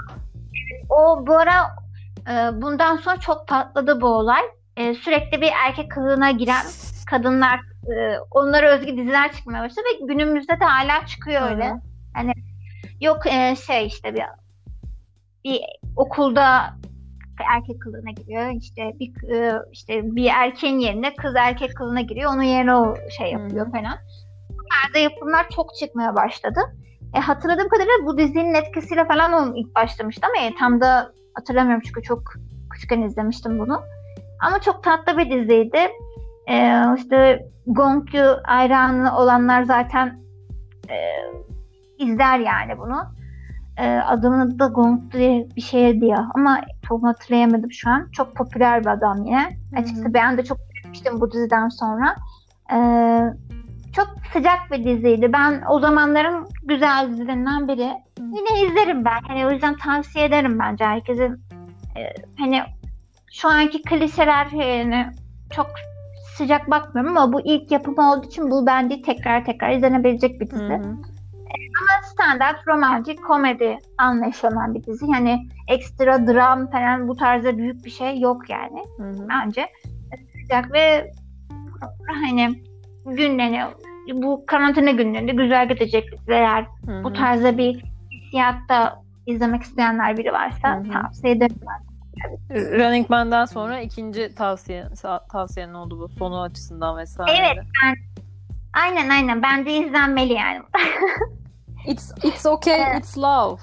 o bu ara e, bundan sonra çok patladı bu olay. E, sürekli bir erkek kılığına giren kadınlar, e, onlara özgü diziler çıkmaya başladı ve günümüzde de hala çıkıyor öyle. Hı-hı. Hani yok e, şey işte bir bir okulda erkek kılığına giriyor. İşte bir e, işte bir erkeğin yerine kız erkek kılığına giriyor. Onun yerine o şey yapıyor Hı-hı. falan. Bu tarzda yapımlar çok çıkmaya başladı. E, hatırladığım kadarıyla bu dizinin etkisiyle falan o ilk başlamıştı ama e, tam da hatırlamıyorum çünkü çok küçükken izlemiştim bunu. Ama çok tatlı bir diziydi. E, işte Gongyu hayranı olanlar zaten e, izler yani bunu. E, adamın da Gong diye bir şey diyor ama çok hatırlayamadım şu an. Çok popüler bir adam yine. Hı-hı. Açıkçası ben de çok sevmiştim bu diziden sonra. Eee Çok sıcak bir diziydi. Ben o zamanların güzel dizilerinden biri. Hı. Yine izlerim ben. Hani o yüzden tavsiye ederim bence herkesin. E, hani şu anki klişeler yani çok sıcak bakmıyorum ama bu ilk yapımı olduğu için bu bence tekrar tekrar izlenebilecek bir dizi. Hı hı. E, ama standart romantik komedi anlaşılan bir dizi. Yani ekstra dram falan bu tarzda büyük bir şey yok yani. Hı hı. Bence sıcak ve hani günlerini bu karantina günlerinde güzel gidecek diziler, hı-hı, bu tarzda bir hissiyatta izlemek isteyenler biri varsa, hı-hı, tavsiye ederim ben. Running Man'den sonra ikinci tavsiye tavsiyen oldu bu sonu açısından vesaire. Evet, ben aynen aynen bence izlenmeli yani. It's it's okay, evet. It's love.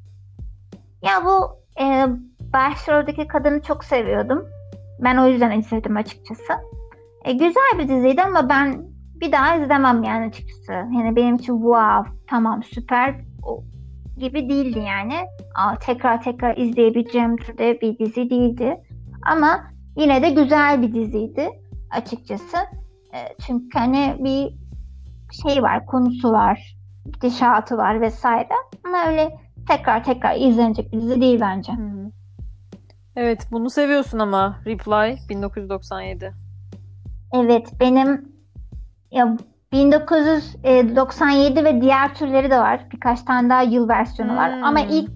Ya bu e, başroldeki kadını çok seviyordum. Ben o yüzden izledim açıkçası. E, güzel bir diziydi ama ben bir daha izlemem yani açıkçası. Yani benim için wow, tamam süper o gibi değildi yani. Aa, tekrar tekrar izleyebileceğim türde bir dizi değildi. Ama yine de güzel bir diziydi açıkçası. E, çünkü hani bir şey var, konusu var, gidişatı var vesaire. Ama öyle tekrar tekrar izlenecek bir dizi değil bence. Hı hı. Evet, bunu seviyorsun ama Reply bin dokuz yüz doksan yedi. Evet, benim ya bin dokuz yüz doksan yedi ve diğer türleri de var. Birkaç tane daha yıl versiyonu var. Hmm. Ama ilk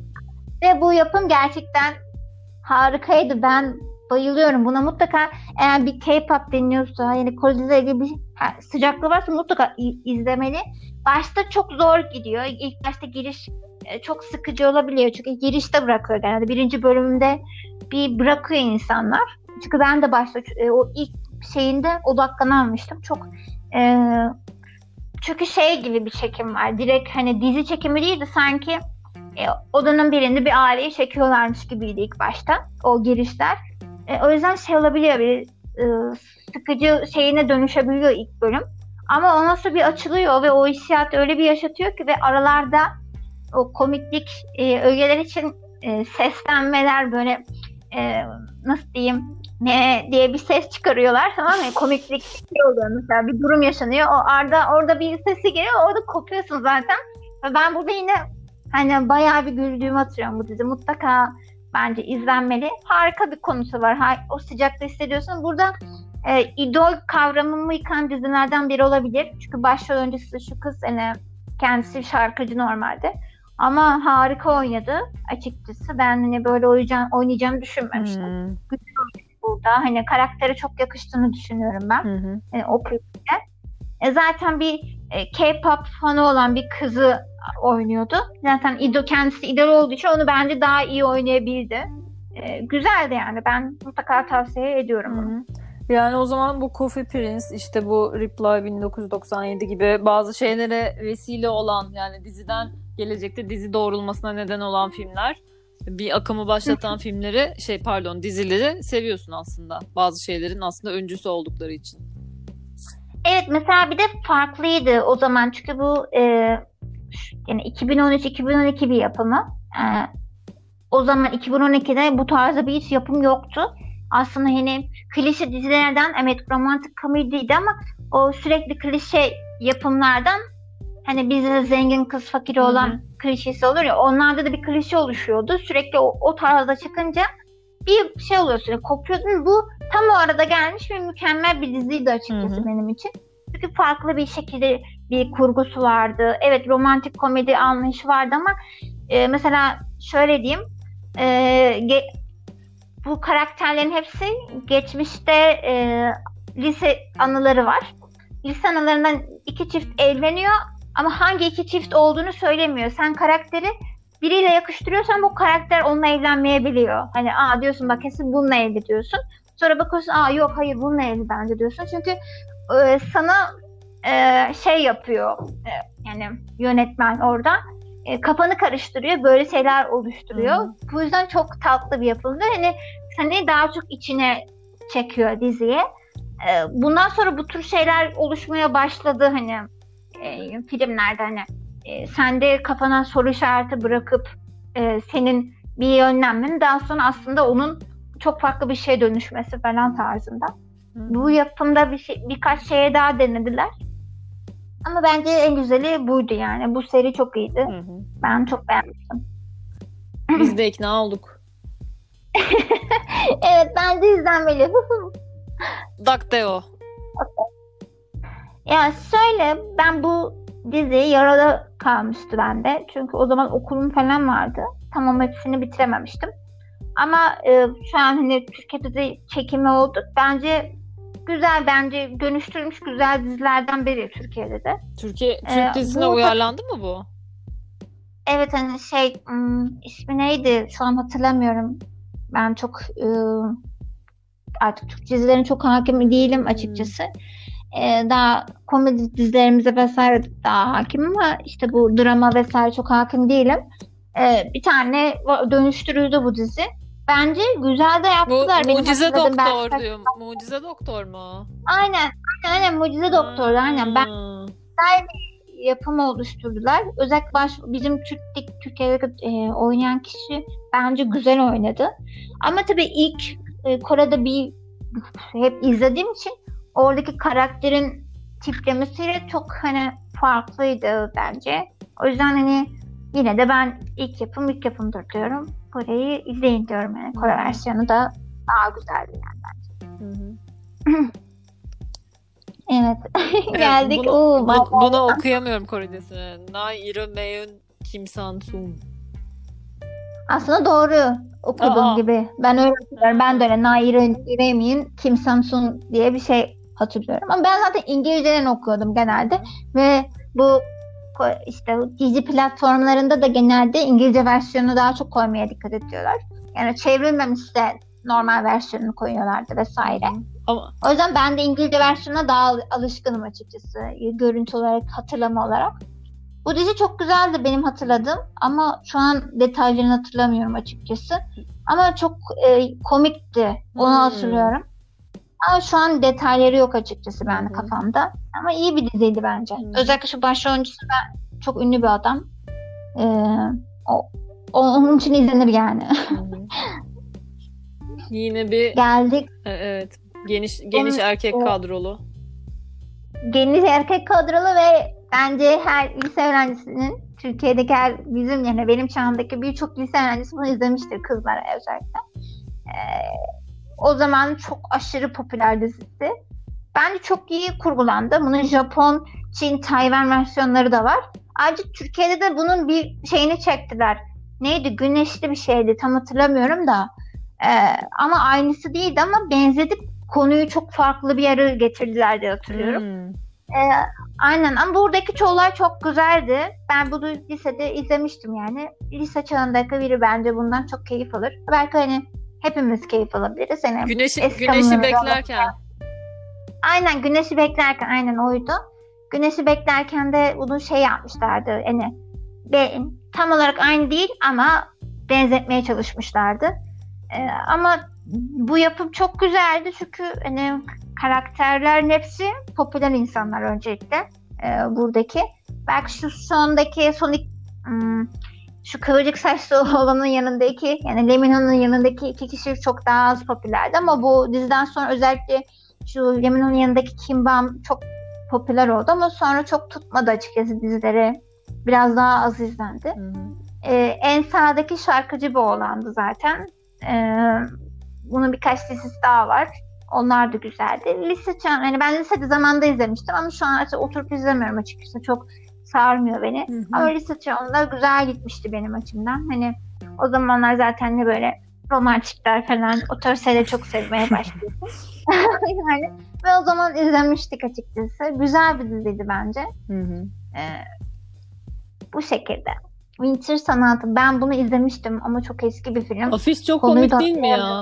ve bu yapım gerçekten harikaydı. Ben bayılıyorum buna. Mutlaka eğer bir K-pop dinliyorsa, yani Kore'de gibi bir sıcaklığı varsa mutlaka izlemeli. Başta çok zor gidiyor. İlk başta giriş çok sıkıcı olabiliyor. Çünkü girişte bırakıyor genelde. Birinci bölümünde bir bırakıyor insanlar. Çünkü ben de başta o ilk şeyinde odaklanamamıştım. Çok e, çünkü şey gibi bir çekim var. Direkt hani dizi çekimi değil de sanki e, odanın birinde bir aileyi çekiyorlarmış gibiydi ilk başta. O girişler. E, o yüzden şey olabiliyor. Bir e, sıkıcı şeyine dönüşebiliyor ilk bölüm. Ama ondan sonra bir açılıyor ve o hissiyatı öyle bir yaşatıyor ki ve aralarda o komiklik e, ögeler için e, seslenmeler böyle e, nasıl diyeyim ne diye bir ses çıkarıyorlar, tamam mı? Komiklik şey oluyor mesela, bir durum yaşanıyor. O arada orada bir sesi geliyor, orada kopuyorsun zaten. Ve ben burada yine hani bayağı bir güldüğümü hatırlıyorum bu dizi. Mutlaka bence izlenmeli. Harika bir konusu var. Ha, o sıcakta hissediyorsun. Burada e, idol kavramımı yıkan dizilerden biri olabilir. Çünkü başrol öncesi şu kız hani kendisi şarkıcı normalde. Ama harika oynadı açıkçası. Ben hani böyle oynayacağım, oynayacağımı düşünmemiştim. Hmm. Güzel oynadı burada. Hani karaktere çok yakıştığını düşünüyorum ben. Hmm. Yani o projede. E zaten bir e, K-pop fanı olan bir kızı oynuyordu. Zaten idol, kendisi idol olduğu için onu bence daha iyi oynayabildi. E, güzeldi yani. Ben mutlaka tavsiye ediyorum bunu. Hmm. Yani o zaman bu Coffee Prince, işte bu Reply bin dokuz yüz doksan yedi gibi bazı şeylere vesile olan, yani diziden gelecekte dizi doğrulmasına neden olan filmler, bir akımı başlatan filmleri şey pardon dizileri seviyorsun aslında. Bazı şeylerin aslında öncüsü oldukları için. Evet, mesela bir de farklıydı o zaman çünkü bu e, yani iki bin on üç iki bin on iki bir yapımı. E, o zaman iki bin on ikide bu tarzda bir hiç yapım yoktu. Aslında hani klişe dizilerden, evet romantik komediydi ama o sürekli klişe yapımlardan, hani bizde zengin kız fakiri olan Hı-hı. klişesi olur ya, onlarda da bir klişe oluşuyordu. Sürekli o, o tarzda çıkınca bir şey oluyor, sürekli kopuyordu. Bu tam o arada gelmiş ve mükemmel bir diziydi açıkçası Hı-hı. benim için. Çünkü farklı bir şekilde bir kurgusu vardı. Evet, romantik komedi anlayışı vardı ama e, mesela şöyle diyeyim, e, ge- bu karakterlerin hepsi geçmişte e, lise anıları var. Lise anılarından iki çift evleniyor ama hangi iki çift olduğunu söylemiyor. Sen karakteri biriyle yakıştırıyorsan bu karakter onunla evlenmeyebiliyor. Hani aa diyorsun bak kesin bununla evli diyorsun. Sonra bakıyorsun aa yok hayır bununla evli bence diyorsun. Çünkü e, sana e, şey yapıyor e, yani yönetmen orada e, kafanı karıştırıyor. Böyle şeyler oluşturuyor. Hı. Bu yüzden çok tatlı bir yapımdı. Hani seni daha çok içine çekiyor diziye. E, bundan sonra bu tür şeyler oluşmaya başladı hani e, filmlerde hani e, sen de kafana soru işareti bırakıp e, senin bir yönlenmenin daha sonra aslında onun çok farklı bir şeye dönüşmesi falan tarzında. Hı. Bu yapımda bir şey, birkaç şeye daha denediler. Ama bence en güzeli buydu yani. Bu seri çok iyiydi. Hı hı. Ben çok beğenmiştim. Biz de ikna olduk. Evet bence izlenmeli. Dakteo. Ya şöyle ben bu dizi yarıda kalmıştı bende. Çünkü o zaman okulum falan vardı. Tamam hepsini bitirememiştim. Ama e, şu an hani Türkiye'de de çekimi oldu. Bence güzel, bence dönüştürülmüş güzel dizilerden biri Türkiye'de de. Türkiye Türk Ee, dizisine bu- uyarlandı mı bu? Evet hani şey hmm, ismi neydi? Şu an hatırlamıyorum. Ben çok e, artık Türk dizilerine çok hakim değilim açıkçası. Ee, daha komedi dizilerimize vesaire daha hakimim ama işte bu drama vesaire çok hakim değilim. Ee, bir tane dönüştürüldü bu dizi. Bence güzel de Mu yaptılar. Benim Mucize hatırladığım Doktor belki- diyor. Mucize Doktor mu? Aynen, aynen, aynen Mucize Doktor. Aynen. Ben Hmm. yapım oluşturdular. Özellikle baş, bizim Türk, Türkiye'de e, oynayan kişi bence güzel oynadı. Ama tabii ilk e, Kore'de bir hep izlediğim için oradaki karakterin tiplemesiyle çok hani farklıydı bence. O yüzden hani yine de ben ilk yapım ilk yapımdır diyorum. Kore'yi izleyin diyorum yani. Kore Hmm. versiyonu da daha güzeldi yani. Hı hı. Evet. Evet, Geldik. bunu, Oo, bu- vallahi. bunu okuyamıyorum Korecesini. Na Iro Meun Kim San Sung. Aslında doğru okuduğum Aa. gibi. Ben öyle hatırlıyorum. Ben de öyle Naire İremik'in Kim Samsun diye bir şey hatırlıyorum. Ama ben zaten İngilizceden okuyordum genelde. Ve bu ko- işte dizi platformlarında da genelde İngilizce versiyonu daha çok koymaya dikkat ediyorlar. Yani çevrilmemişse normal versiyonunu koyuyorlardı vesaire. Ama O yüzden ben de İngilizce versiyonuna daha al- alışkınım açıkçası. Görüntü olarak, hatırlama olarak. Bu dizi çok güzeldi benim hatırladığım ama şu an detaylarını hatırlamıyorum açıkçası. Ama çok e, komikti. Onu Hmm. hatırlıyorum. Ama şu an detayları yok açıkçası ben Hı hı. kafamda. Ama iyi bir diziydi bence. Hı. Özellikle şu başrol oyuncusu da çok ünlü bir adam. Ee, o, o- onun için izlenir yani. Hı hı. Yine bir Geldik. e, evet geniş geniş Onun- erkek o- kadrolu. Geniş erkek kadrolu ve bence her lise öğrencisinin Türkiye'deki her bizim yani benim çağımdaki birçok lise öğrencisi bunu izlemiştir, kızlar özellikle. Ee, o zaman çok aşırı popüler dizisi. Bence çok iyi kurgulandı. Bunun Japon, Çin, Tayvan versiyonları da var. Ayrıca Türkiye'de de bunun bir şeyini çektiler. Neydi? Güneşli bir şeydi. Tam hatırlamıyorum da. Ee, ama aynısı değildi ama benzedip konuyu çok farklı bir yere getirdiler diye hatırlıyorum. Hmm. Ee, aynen ama buradaki çoğular çok güzeldi. Ben bunu lisede izlemiştim yani. Lise çağındaki biri bence bundan çok keyif alır. Belki hani hepimiz keyif alabiliriz. Hani Güneşi eski güneşi anıları beklerken. aynen güneşi beklerken aynen oydu. Güneşi beklerken de bunu şey yapmışlardı. Hani be, tam olarak aynı değil ama benzetmeye çalışmışlardı. Ee, ama bu yapım çok güzeldi çünkü hani karakterlerin hepsi popüler insanlar öncelikle e, buradaki. Belki şu sondaki Sonic hmm, şu kıvırcık saçlı olanın yanındaki yani Lemina'nın yanındaki iki kişi çok daha az popülerdi ama bu diziden sonra özellikle şu Lemina'nın yanındaki Kim Bam çok popüler oldu ama sonra çok tutmadı açıkçası dizileri. Biraz daha az izlendi. Hı hı. Ee, en sağdaki şarkıcı bir oğlandı zaten. Ee, bunun birkaç dizisi daha var. Onlar da güzeldi. Lise çağ, yani ben lisede zamanında izlemiştim ama şu an artık oturup izlemiyorum açıkçası. Çok sarmıyor beni. Hı hı. Ama lise çağında güzel gitmişti benim açımdan. Hani o zamanlar zaten de böyle romantikler falan o tarz şeyleri çok sevmeye başladım. Yani ve o zaman izlemiştik açıkçası. Güzel bir diziydi bence. Hı hı. Ee, bu şekilde. Winter Sonata. Ben bunu izlemiştim ama çok eski bir film. Afiş çok Konuyu komik da değil mi ya?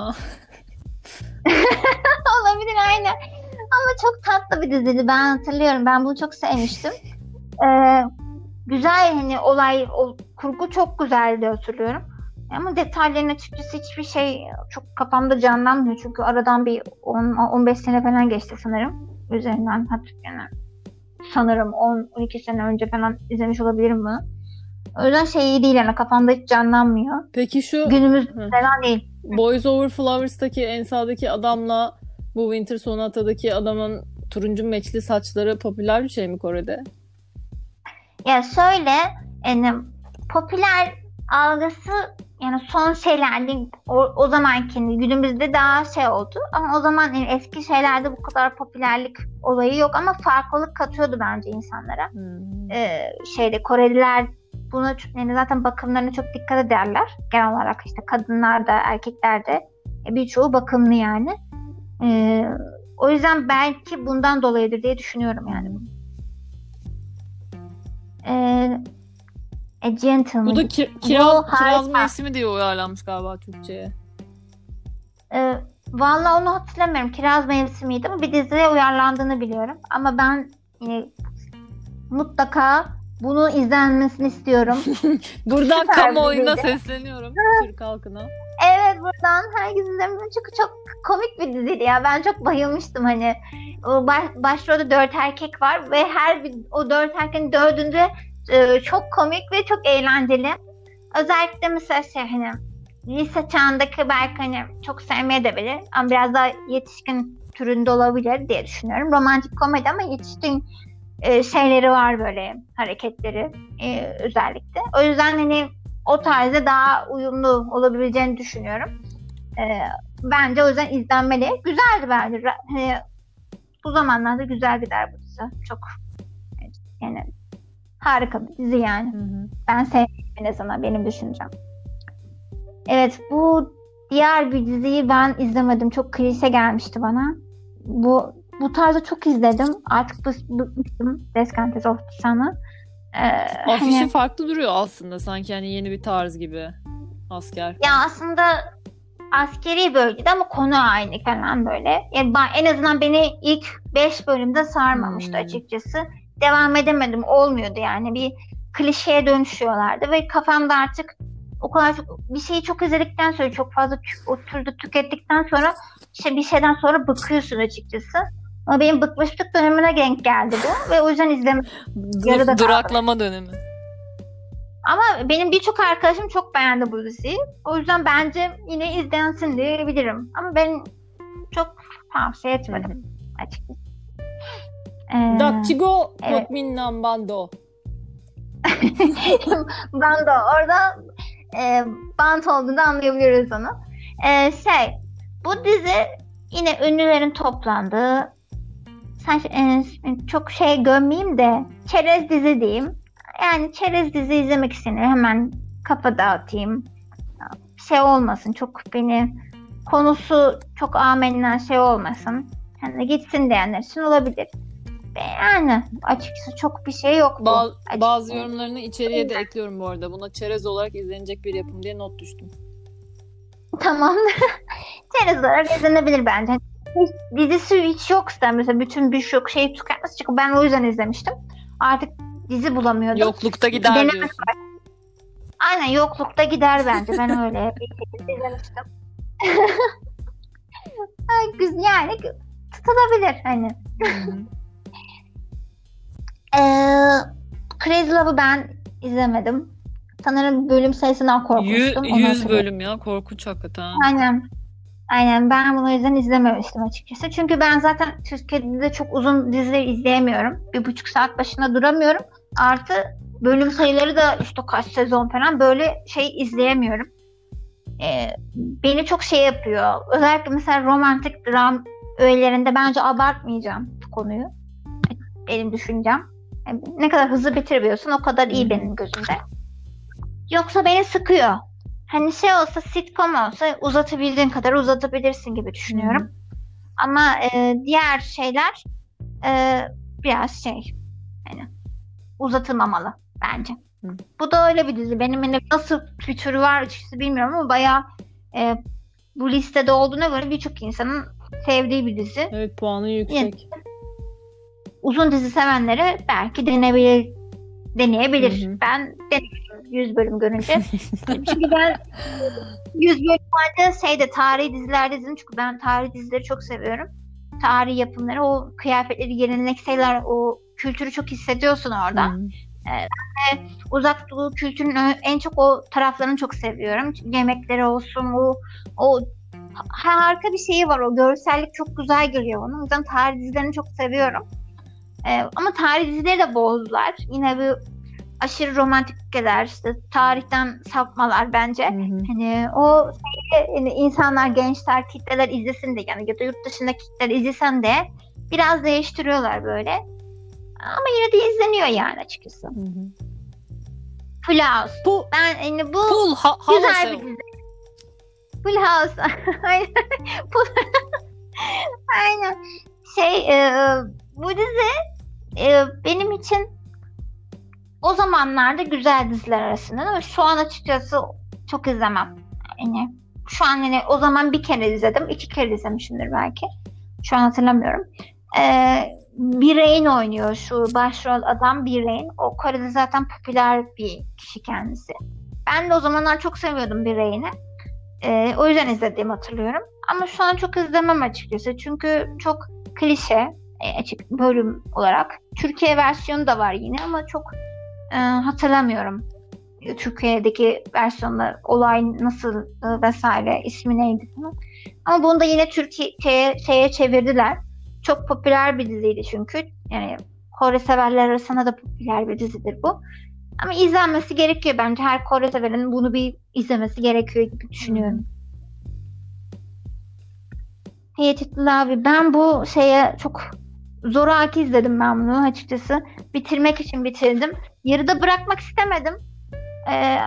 Olabilir aynen. Ama çok tatlı bir diziydi. Ben hatırlıyorum. Ben bunu çok sevmiştim. Ee, güzel hani olay, o, kurgu çok güzeldi hatırlıyorum. Ama detaylarına açıkçası hiçbir şey çok kafamda canlanmıyor. Çünkü aradan bir on on beş sene falan geçti sanırım. Üzerinden hatırlıyorum. Sanırım on on iki sene önce falan izlemiş olabilirim bunu. O yüzden şey iyi değil yani kafamda hiç canlanmıyor. Peki şu Günümüz Hı. falan değil. Boys Over Flowers'taki en sağdaki adamla bu Winter Sonata'daki adamın turuncu meçli saçları popüler bir şey mi Kore'de? Ya şöyle yani popüler algısı yani son şeylerde o, o zamanki günümüzde daha şey oldu ama o zaman yani eski şeylerde bu kadar popülerlik olayı yok ama farklılık katıyordu bence insanlara. Hmm. Ee, şeyde Koreliler buna yani zaten bakımlarına çok dikkat ederler genel olarak işte kadınlar da erkekler de birçoğu bakımlı yani. Ee, o yüzden belki bundan dolayıdır diye düşünüyorum yani. Ee, A Gentleman. Bu da ki, Bu kiraz, harika. kiraz mevsimi diye uyarlanmış galiba Türkçe'ye. Ee, vallahi onu hatırlamıyorum. Kiraz mevsimiydi ama bir diziye uyarlandığını biliyorum. Ama ben e, mutlaka bunu izlenmesini istiyorum. Buradan Süper kamuoyuna diziydi. sesleniyorum Türk halkına. Evet buradan herkes izlemeli çünkü çok komik bir diziydi ya. Ben çok bayılmıştım hani. O baş, başrolde dört erkek var ve her bir, o dört erkeğin dördünde e, çok komik ve çok eğlenceli. Özellikle mesela şey hani lise çağındaki belki hani çok sevmeye de bilir ama biraz daha yetişkin türünde olabilir diye düşünüyorum. Romantik komedi ama yetişkin e, şeyleri var böyle hareketleri e, özellikle. O yüzden hani o tarzda daha uyumlu olabileceğini düşünüyorum. E, bence o yüzden izlenmeli. Güzeldi bence. Hani, bu zamanlarda güzel gider bu dizi. Çok yani harika bir dizi yani. Hı hı. Ben sevdim en azından benim düşüncem. Evet bu diğer bir diziyi ben izlemedim. Çok klişe gelmişti bana. Bu bu tarzda çok izledim. Artık bı- bıkmıştım. Descendants of the Sun'ı. Ee, Afişi hani, farklı duruyor aslında sanki hani yeni bir tarz gibi. Asker. ya aslında askeri bölgede ama konu aynı falan böyle. Yani ben, en azından beni ilk beş bölümde sarmamıştı Hmm. açıkçası. Devam edemedim. Olmuyordu yani. Bir klişeye dönüşüyorlardı ve kafamda artık o kadar çok, bir şeyi çok izledikten sonra çok fazla tü- o türde tükettikten sonra işte bir şeyden sonra bıkıyorsun açıkçası. Ama benim bıkmışlık dönemine denk geldi bu ve o yüzden izlemedim. Dur- Yarıda kaldı. duraklama dönemi. Ama benim birçok arkadaşım çok beğendi bu diziyi. O yüzden bence yine izlensin diyebilirim. Ama ben çok tavsiye etmedim açıkçası. Ee, Dakchigo evet. Nokminnan Bando. Bando. Orada e, band olduğunu anlayabiliyoruz onu. E, şey, bu dizi yine ünlülerin toplandığı sen, e, çok şey gömmeyeyim de çerez dizi diyeyim. Yani çerez dizi izlemek istedim. Hemen kafa dağıtayım. Şey olmasın. Çok beni konusu çok amenna şey olmasın. Yani gitsin diyenler için olabilir. Ve yani açıkçası çok bir şey yok bu. Ba- Açıkçası. bazı yorumlarını içeriye de ekliyorum bu arada. Buna çerez olarak izlenecek bir yapım diye not düştüm. Tamam. Çerez olarak izlenebilir bence. Hiç, dizisi hiç yoksa mesela bütün birçok şeyi tüketmesi çünkü ben o yüzden izlemiştim. Artık dizi bulamıyordum. Yoklukta gider Deneme- diyorsun. Aynen yoklukta gider bence. Ben öyle bir şekilde izlemiştim. Ay, güzel yani tutulabilir hani. Ee, Crazy Love'ı ben izlemedim. Sanırım bölüm sayısından korkmuştum. Onu yüz hatırlıyorum. bölüm ya korkunç hakikaten. Aynen. Aynen ben bunu o yüzden izlememiştim açıkçası. Çünkü ben zaten Türkiye'de de çok uzun dizileri izleyemiyorum. Bir buçuk saat başında duramıyorum. Artı bölüm sayıları da işte kaç sezon falan böyle şey izleyemiyorum. Ee, beni çok şey yapıyor. Özellikle mesela romantik dram öğelerinde bence abartmayacağım bu konuyu. Benim düşüncem. Yani ne kadar hızlı bitirebiliyorsan o kadar iyi benim gözümde. Yoksa beni sıkıyor. Hani şey olsa, sitcom olsa uzatabildiğin kadar uzatabilirsin gibi düşünüyorum. Hı. Ama e, diğer şeyler e, biraz şey yani uzatılmamalı bence. Hı. Bu da öyle bir dizi. Benim hani nasıl bir türü var açıkçası bilmiyorum ama bayağı e, bu listede olduğuna göre birçok insanın sevdiği bir dizi. Evet, puanı yüksek. Yani, uzun dizi sevenlere belki denebilir, deneyebilir. Hı hı. Ben denedim yüz bölüm görünce. Çünkü ben yüz bölümlerde şeyde tarihi dizilerde izledim. Çünkü ben tarihi dizileri çok seviyorum. Tarihi yapımları, o kıyafetleri, gelenekseler, o kültürü çok hissediyorsun orada. Hı. Ee, ve uzak doğu kültürünün en çok o taraflarını çok seviyorum. Yemekleri olsun, o, o harika bir şeyi var. O görsellik çok güzel geliyor bana. O yüzden tarih dizilerini çok seviyorum. Ee, ama tarih dizileri de bozdular. Yine bir aşırı romantikler, işte tarihten sapmalar bence. Hı hı. Hani o şeyi yani insanlar, gençler, kitleler izlesin de yani ya da yurt dışındaki kitleler izlesen de biraz değiştiriyorlar böyle. Ama yine de izleniyor yani açıkçası. Hı hı. Full House. Bu, ben yani bu Full ha- güzel bir dizi. Full House. Aynen. Aynen. Şey e, bu dizi e, benim için o zamanlarda güzel diziler arasında ama şu an açıkçası çok izlemem. Yani şu an yani o zaman bir kere izledim. iki kere izlemişimdir belki. Şu an hatırlamıyorum. Ee, Biray'ın oynuyor şu başrol adam Biray'ın. O Kore'de zaten popüler bir kişi kendisi. Ben de o zamanlar çok seviyordum Biray'ını. Ee, o yüzden izlediğimi hatırlıyorum. Ama şu an çok izlemem açıkçası. Çünkü çok klişe açık bölüm olarak. Türkiye versiyonu da var yine ama çok e, hatırlamıyorum. Türkiye'deki versiyonlar, olay nasıl e, vesaire, ismi neydi falan. Ama bunu da yine Türkiye'ye şeye çevirdiler. Çok popüler bir diziydi çünkü. Yani Kore severler arasında da popüler bir dizidir bu. Ama izlenmesi gerekiyor bence. Her Kore severin bunu bir izlemesi gerekiyor gibi düşünüyorum. Hated abi, ben bu şeye çok zoraki izledim ben bunu açıkçası. Bitirmek için bitirdim. Yarıda bırakmak istemedim. Ee,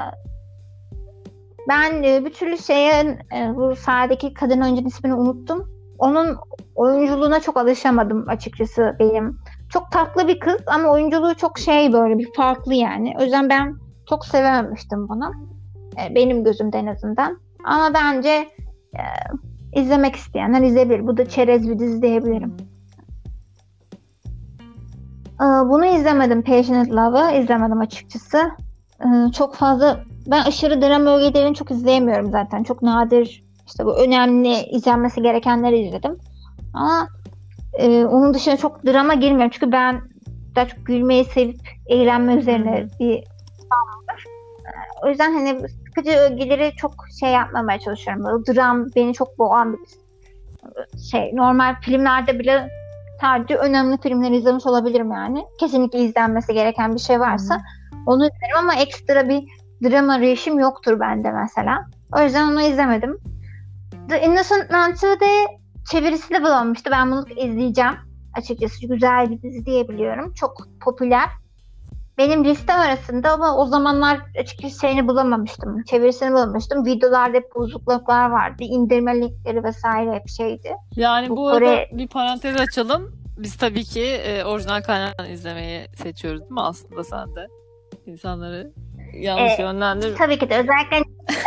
ben e, bir türlü şeye e, bu sahadaki kadın oyuncunun ismini unuttum. Onun oyunculuğuna çok alışamadım açıkçası benim. Çok tatlı bir kız ama oyunculuğu çok şey böyle bir farklı yani. O yüzden ben çok sevememiştim bunu. E, benim gözümde en azından. Ama bence e, izlemek isteyenler izleyebilir. Bu da çerez bir dizi diyebilirim. E, bunu izlemedim. Passionate Love'ı izlemedim açıkçası. E, çok fazla ben aşırı drama ögelerini çok izleyemiyorum zaten. Çok nadir işte bu önemli izlenmesi gerekenleri izledim. Ama e, onun dışında çok drama girmiyorum. Çünkü ben daha çok gülmeyi sevip eğlenme üzerine hmm. bir bağımlıdır. O yüzden hani sıkıcı ögeleri çok şey yapmamaya çalışıyorum. Böyle dram beni çok boğan bir şey. Normal filmlerde bile sadece önemli filmleri izlemiş olabilirim yani. Kesinlikle izlenmesi gereken bir şey varsa hmm. onu izlerim ama ekstra bir drama arayışım yoktur bende mesela. O yüzden onu izlemedim. The Innocent Man'ı de çevirisi de bulunmuştu. Ben bunu izleyeceğim. Açıkçası güzel bir dizi diyebiliyorum. Çok popüler. Benim listem arasında ama o zamanlar açıkçası şeyini bulamamıştım. Çevirisini bulamamıştım. Videolarda hep bozukluklar vardı. İndirme linkleri vesaire hep şeydi. Yani bu, bu arada Kore... bir parantez açalım. Biz tabii ki e, orijinal kaynaktan izlemeyi seçiyoruz değil mi aslında sen de? İnsanları yanlış ee, yönlendir. Tabii ki de özellikle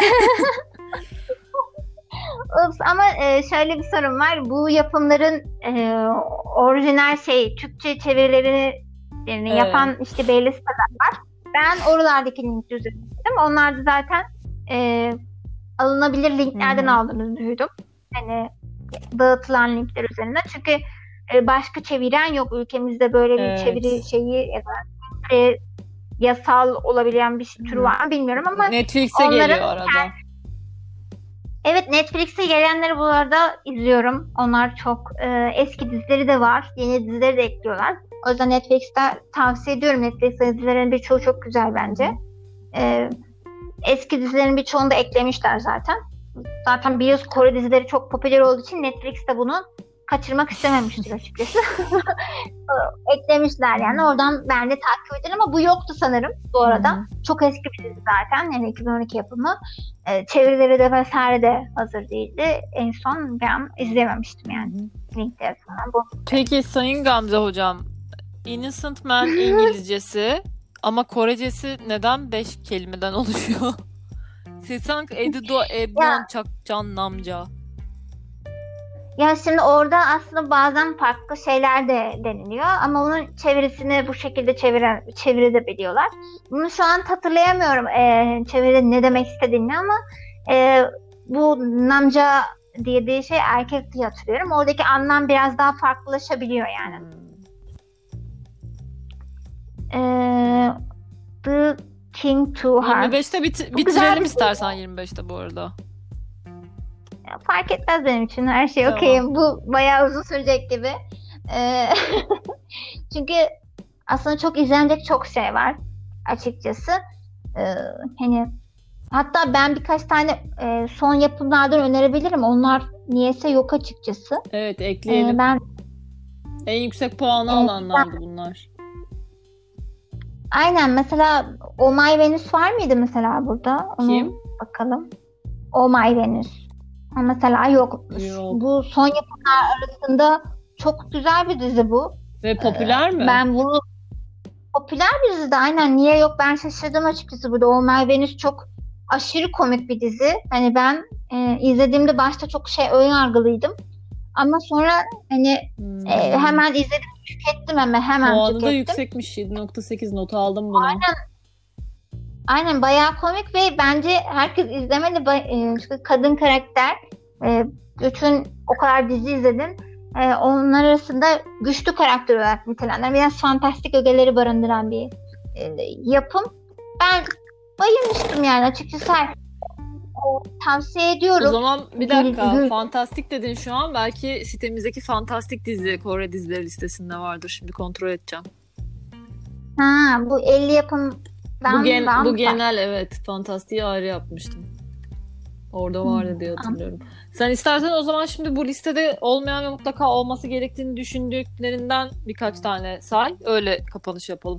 Ups, ama e, şöyle bir sorun var. Bu yapımların e, orijinal şey Türkçe çevirilerini yani evet. yapan işte belli siteler var. Ben oralardaki linkleri üzerinden. Onlar da zaten e, alınabilir linklerden hmm. aldığını duydum. Yani dağıtılan linkler üzerinden. Çünkü e, başka çeviren yok. Ülkemizde böyle bir evet. çeviri şeyi ya da e, yasal olabilen bir tür var mı bilmiyorum ama Netflix'e geliyor arada. Kendi... Evet, Netflix'e gelenleri bu arada izliyorum. Onlar çok e, eski dizileri de var. Yeni dizileri de ekliyorlar. O yüzden Netflix'te tavsiye ediyorum. Netflix dizilerinin birçoğu çok güzel bence. E, eski dizilerin birçoğunu da eklemişler zaten. Zaten biliyorsun Kore dizileri çok popüler olduğu için Netflix de bunu kaçırmak istememiştir açıkçası. Eklemişler yani. Oradan ben de takip ederim ama bu yoktu sanırım bu arada. Hı-hı. Çok eski bir dizi zaten. Yani iki bin on iki yapımı. Ee, çevirileri de vesaire de hazır değildi. En son ben izlememiştim yani. Link tarafından. Bu. Peki Sayın Gamze hocam, Innocent Man İngilizcesi ama Korecesi neden beş kelimeden oluşuyor? Sesang Edido Ebon Çakcan Namca. Ya şimdi orada aslında bazen farklı şeyler de deniliyor ama onun çevirisini bu şekilde çeviren, çevirebiliyorlar. Bunu şu an hatırlayamıyorum e, çeviride ne demek istediğini ama e, bu namca dediği şey erkek diye hatırlıyorum. Oradaki anlam biraz daha farklılaşabiliyor yani. E, The King Two Hearts. yirmi beşte bit- bitirelim istersen yirmi beşte bu arada. Fark etmez benim için. Her şey tamam. Okeyim. Bu bayağı uzun sürecek gibi. Ee, çünkü aslında çok izlenecek çok şey var açıkçası. Ee, hani hatta ben birkaç tane e, son yapımlardan önerebilirim. Onlar niyeyse yok açıkçası. Evet, ekleyelim. Ee, ben en yüksek puanı evet, alanlardı ben... bunlar. Aynen. Mesela Oh My Venus var mıydı mesela burada? Onu kim? Bakalım. Oh My Venus. Mesela yok. yok. Bu son yapımlar arasında çok güzel bir dizi bu. Ve popüler ee, mi? Ben bunu popüler bir dizi de aynen. Niye yok ben şaşırdım açıkçası burada. Oh My Venus çok aşırı komik bir dizi. Hani ben e, izlediğimde başta çok şey önyargılıydım. Ama sonra hani hmm. e, hemen izledim, tükettim hemen hemen Puanı tükettim. da yüksekmiş. yedi nokta sekiz not aldım bunu. Aynen. Aynen bayağı komik ve bence herkes izlemeli. Çünkü kadın karakter, bütün o kadar dizi izledin. Onlar arasında güçlü karakter olarak nitelendirilen, biraz fantastik ögeleri barındıran bir yapım. Ben bayılmıştım yani açıkçası. Tavsiye ediyorum. O zaman bir dakika, fantastik dedin şu an. Belki sitemizdeki fantastik dizi Kore dizileri listesinde vardır. Şimdi kontrol edeceğim. Ha, bu elli yapım. Ben, bu gen, ben bu genel evet. Fantastiği ayrı yapmıştım. Orada vardı diye hatırlıyorum. Hmm. Sen istersen o zaman şimdi bu listede olmayan ve mutlaka olması gerektiğini düşündüklerinden birkaç tane say. Öyle kapanış yapalım.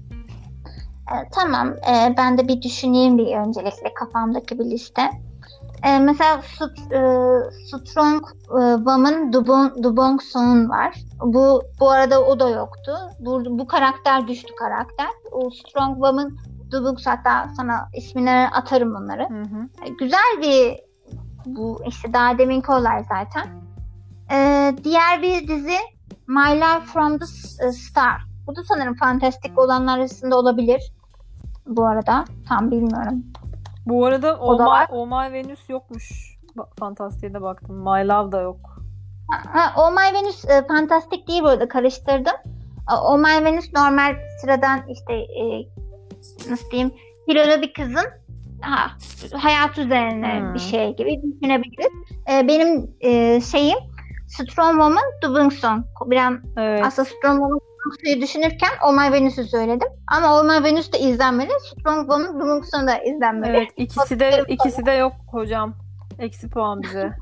E, tamam. E, ben de bir düşüneyim bir öncelikle kafamdaki bir liste. E, mesela St- e, Strong e, Woman Dubong, Dubong Soon var. Bu bu arada o da yoktu. Bu, bu karakter güçlü karakter. O Strong Woman Dubong, hatta sana ismini atarım onları. Hı hı. E, güzel bir bu işte daha deminki olay zaten. E, diğer bir dizi My Life from the Star. Bu da sanırım fantastik olanlar arasında olabilir. Bu arada tam bilmiyorum. Bu arada Oh My, oh My Venus yokmuş. Fantastik'e de baktım. My Love da yok. Ha, Oh My Venus e, fantastik değil, bu arada karıştırdım. Oh My Venus normal sıradan işte e, nasıl diyeyim, kilolu bir kızın ha, hayat üzerine hmm. bir şey gibi düşünebiliriz. E, benim e, şeyim Strong Woman Dubong Song. Biraz evet. Aslında Strong Woman Dubong düşünürken Oh My Venus'u söyledim. Ama Oh My Venus da izlenmeli. Strong Woman Dubong Song da izlenmeli. Evet, ikisi de ikisi de yok hocam. Eksi puan bize.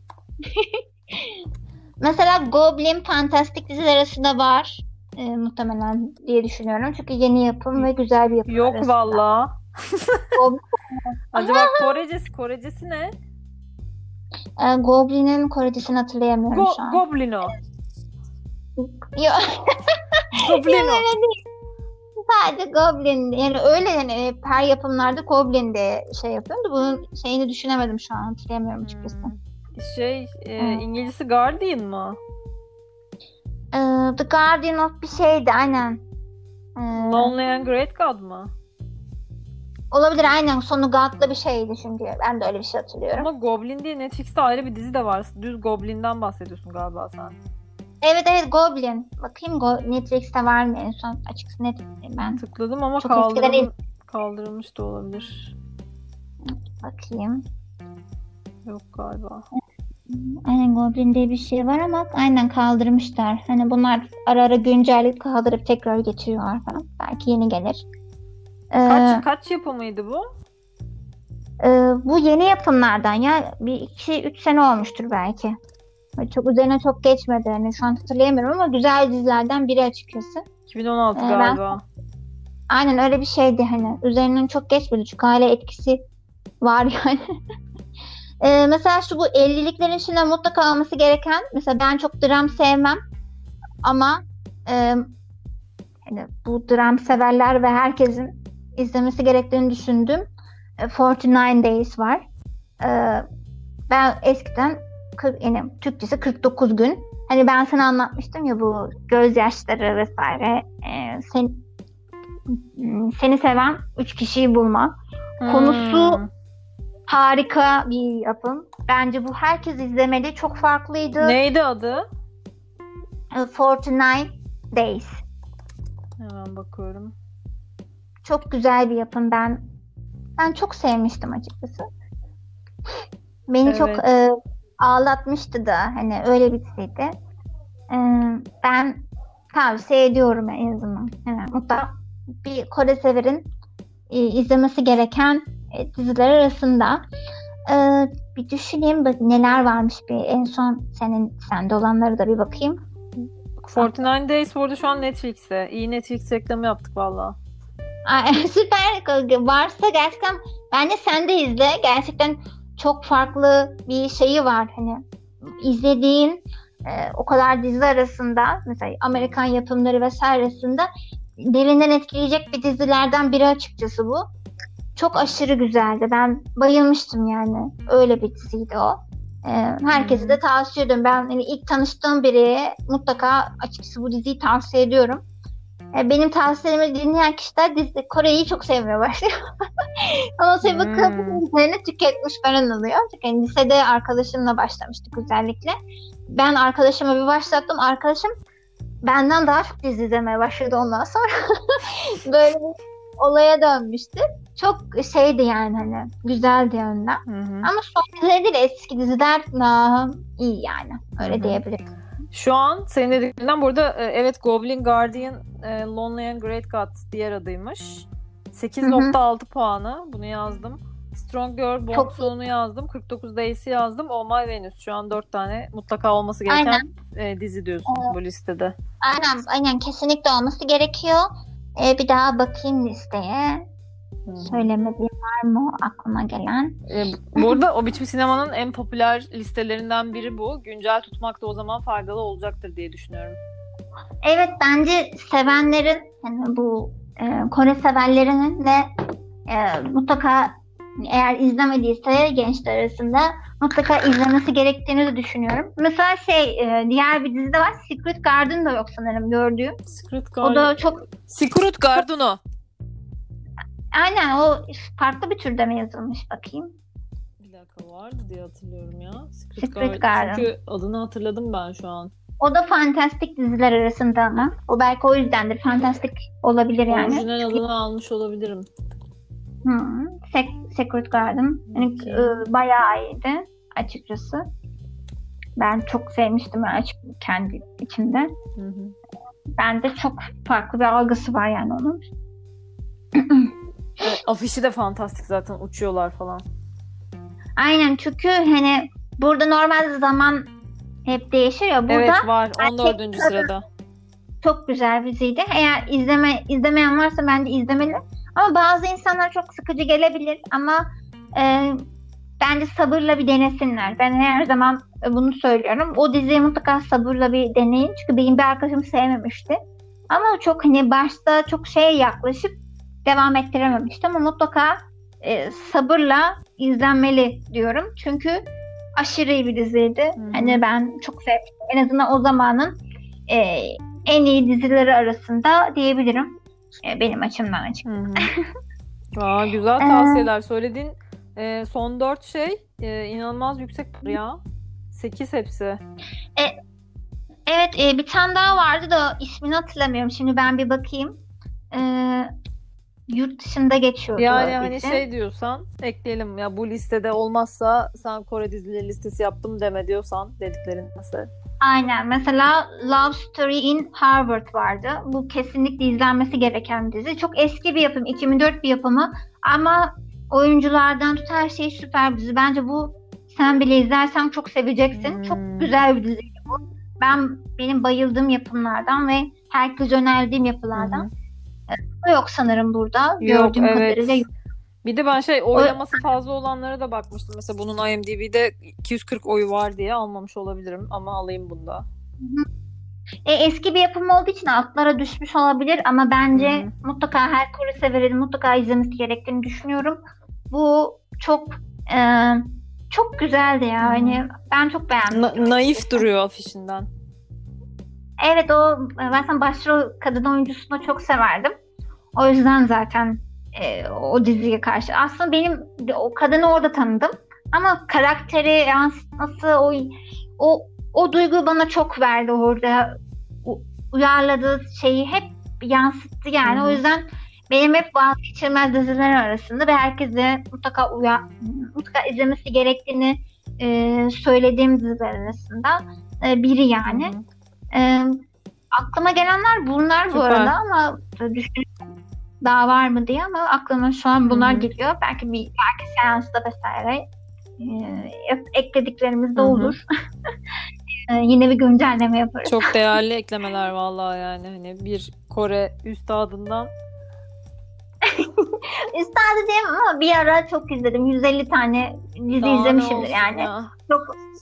Mesela Goblin fantastik diziler arasında var. E, muhtemelen diye düşünüyorum. Çünkü yeni yapım ve güzel bir yapım. Yok arasında. Valla. Acaba Korecesi, Korecesi ne? E, Goblin'in Korecesini hatırlayamıyorum Go- şu an. Goblino. Yok. Goblino. Sadece Goblin. Yani öyle yani her yapımlarda Goblin de şey yapıyorum da bunun şeyini düşünemedim şu an. Hatırlayamıyorum açıkçası. Hmm. Şey e, hmm. İngilizcesi Guardian mı? E, The Guardian of bir şeydi aynen. E, Lonely and Great God mı? Olabilir aynen. Sonu God'la bir şeydi çünkü. Ben de öyle bir şey hatırlıyorum. Ama Goblin diye Netflix'te ayrı bir dizi de var. Düz Goblin'den bahsediyorsun galiba sen. Evet evet Goblin. Bakayım Go- Netflix'te var mı en son? Açıkçası Netflix'te ben. Tıkladım ama kaldırılmış, kaldırılmış da olabilir. Bakayım. Yok galiba. Aynen Goblin diye bir şey var ama aynen kaldırmışlar. Hani bunlar ara ara güncelleyip kaldırıp tekrar getiriyorlar falan. Belki yeni gelir. Kaç, ee, kaç yapımıydı bu? E, bu yeni yapımlardan ya. Bir iki üç sene olmuştur belki. Çok üzerine çok geçmedi. Yani şu an hatırlayamıyorum ama güzel dizilerden biri açıkçası. iki bin on altı Ee, galiba. Ben, aynen öyle bir şeydi hani. Üzerinden çok geçmedi çünkü hala etkisi var yani. Ee, mesela şu bu elliliklerin içinde mutlaka olması gereken, mesela ben çok dram sevmem ama e, yani bu dram severler ve herkesin izlemesi gerektiğini düşündüğüm e, kırk dokuz Days var. Ee, ben eskiden kırk, yani Türkçesi kırk dokuz gün. Hani ben sana anlatmıştım ya bu gözyaşları vesaire. Ee, sen, seni seven üç kişiyi bulma. Hmm. Konusu harika bir yapım. Bence bu herkes izlemeli. Çok farklıydı. Neydi adı? kırk dokuz Days. Hemen bakıyorum. Çok güzel bir yapım. Ben ben çok sevmiştim açıkçası. Beni Evet. çok e, ağlatmıştı da hani öyle bir diziydi. E, ben tavsiye ediyorum en azından. Yani mutlaka bir Kore severin e, izlemesi gereken e, diziler arasında. E, bir düşüneyim bak neler varmış bir en son senin sende olanları da bir bakayım. kırk dokuz Days bu arada şu an Netflix'te. İyi Netflix reklamı yaptık valla. Ay, süper varsa gerçekten bence sen de izle. Gerçekten çok farklı bir şeyi var. Hani izlediğin e, o kadar dizi arasında mesela Amerikan yapımları vesairesinde derinden etkileyecek bir dizilerden biri açıkçası bu. Çok aşırı güzeldi. Ben bayılmıştım yani. Öyle bir diziydi o. E, herkese de tavsiye ediyorum. Ben yani ilk tanıştığım biri mutlaka açıkçası bu diziyi tavsiye ediyorum. Benim tavsiyelerimi dinleyen kişiler dizi Kore'yi çok sevmeye başlıyor. Ama tabii Hmm. bakıp dizilerini tüketmiş falan oluyor. Çünkü yani lisede arkadaşımla başlamıştık özellikle. Ben arkadaşıma bir başlattım. Arkadaşım benden daha çok dizi izlemeye başladı ondan sonra. Böyle bir olaya dönmüştü. Çok şeydi yani hani güzeldi yönden. Hı hı. Ama son dizileri değil eski diziler daha iyi yani. Öyle Hı hı. diyebilirim. Şu an senin dediklerinden burada evet Goblin Guardian e, Lonely and Great God diğer adıymış. sekiz nokta altı puanı. Bunu yazdım. Strong Girl Bong Soon'u yazdım. kırk dokuz Days'i yazdım. Oh My Venus. Şu an dört tane mutlaka olması gereken e, dizi diyorsun Evet. bu listede. Aynen, aynen kesinlikle olması gerekiyor. Ee, bir daha bakayım listeye. Hı. Söylemediğim var mı aklıma gelen? E, burada O Biçim Sinema'nın en popüler listelerinden biri bu. Güncel tutmak da o zaman faydalı olacaktır diye düşünüyorum. Evet bence sevenlerin yani bu e, Kore severlerinin de e, mutlaka eğer izlemediyse gençler arasında mutlaka izlemesi gerektiğini de düşünüyorum. Mesela şey e, diğer bir dizi de var. Secret Garden da yok sanırım gördüğüm. Secret O da çok Secret Garden o. aynen o farklı bir türde mi yazılmış bakayım. Bir dakika vardı diye hatırlıyorum ya. Secret, Secret Garden. Garden. Çünkü adını hatırladım ben şu an. O da fantastik diziler arasında ama. O belki o yüzdendir. Fantastik olabilir yani. Orijinal adını almış olabilirim. Hmm. Se- Secret Garden. Yani, Okay. e, bayağı iyiydi açıkçası. Ben çok sevmiştim yani açık kendi içimde. Hı hı. Bende çok farklı bir algısı var yani onun. Evet, afişi de fantastik zaten. Uçuyorlar falan. Aynen çünkü hani burada normal zaman hep değişir ya. Burada Evet var. on dördüncü erkek sırada. çok güzel bir diziydi. Eğer izleme izlemeyen varsa bence izlemeli. Ama bazı insanlar çok sıkıcı gelebilir ama e, bence sabırla bir denesinler. Ben her zaman bunu söylüyorum. O diziyi mutlaka sabırla bir deneyin. Çünkü benim bir arkadaşım sevmemişti. Ama çok hani başta çok şeye yaklaşıp devam ettirememişti. Ama mutlaka e, sabırla izlenmeli diyorum. Çünkü aşırı iyi bir diziydi. Hı-hı. Hani ben çok sevdim. En azından o zamanın e, en iyi dizileri arasında diyebilirim. E, benim açımdan açıkçası. Aa, güzel tavsiyeler. Söylediğin e, son dört şey e, inanılmaz yüksek ya. sekiz hepsi. E, evet e, bir tane daha vardı da ismini hatırlamıyorum. Şimdi ben bir bakayım. E, yurt dışında geçiyordu. Yani dizi. hani şey diyorsan ekleyelim ya, bu listede olmazsa sen Kore dizileri listesi yaptım deme diyorsan dediklerin mesela. Aynen. Mesela Love Story in Harvard vardı. Bu kesinlikle izlenmesi gereken bir dizi. Çok eski bir yapım. iki bin dört bir yapımı. Ama oyunculardan tut her şey süper bir dizi. Bence bu Sen bile izlersen çok seveceksin. Hmm. Çok güzel bir dizi bu. Ben benim bayıldığım yapımlardan ve herkese önerdiğim yapılardan. Hı-hı. Yok sanırım burada. Yok, gördüğüm evet. kadarıyla yok. Bir de ben şey oylaması fazla olanlara da bakmıştım. Mesela bunun IMDb'de iki yüz kırk oyu var diye almamış olabilirim ama alayım bunda. E, eski bir yapım olduğu için altlara düşmüş olabilir ama bence Hı-hı. mutlaka her Kore severin mutlaka izlemesi gerektiğini düşünüyorum. Bu çok e, çok güzeldi ya. Hani ben çok beğendim. Na- naif duruyor afişinden. Evet, o zaten başrol kadın oyuncusunu çok severdim. O yüzden zaten e, o diziye karşı. Aslında benim o kadını orada tanıdım. Ama karakteri yansıtması o o o duyguyu bana çok verdi orada. U, uyarladığı şeyi hep yansıttı yani. Hı-hı. O yüzden benim hep vazgeçilmez diziler arasında ve herkese mutlaka uya, mutlaka izlemesi gerektiğini e, söylediğim diziler arasında e, biri yani. E, aklıma gelenler bunlar Süper. Bu arada ama düşünüyorum daha var mı diye ama aklıma şu an bunlar Hı-hı. geliyor. Belki bir belki seansta vesaire e, eklediklerimiz de olur. e, yine bir güncelleme yaparız. Çok değerli eklemeler vallahi yani hani bir Kore üstadından. Üstadı diyemem ama bir ara çok izledim. yüz elli tane dizi daha izlemişimdir yani. Ya. Çok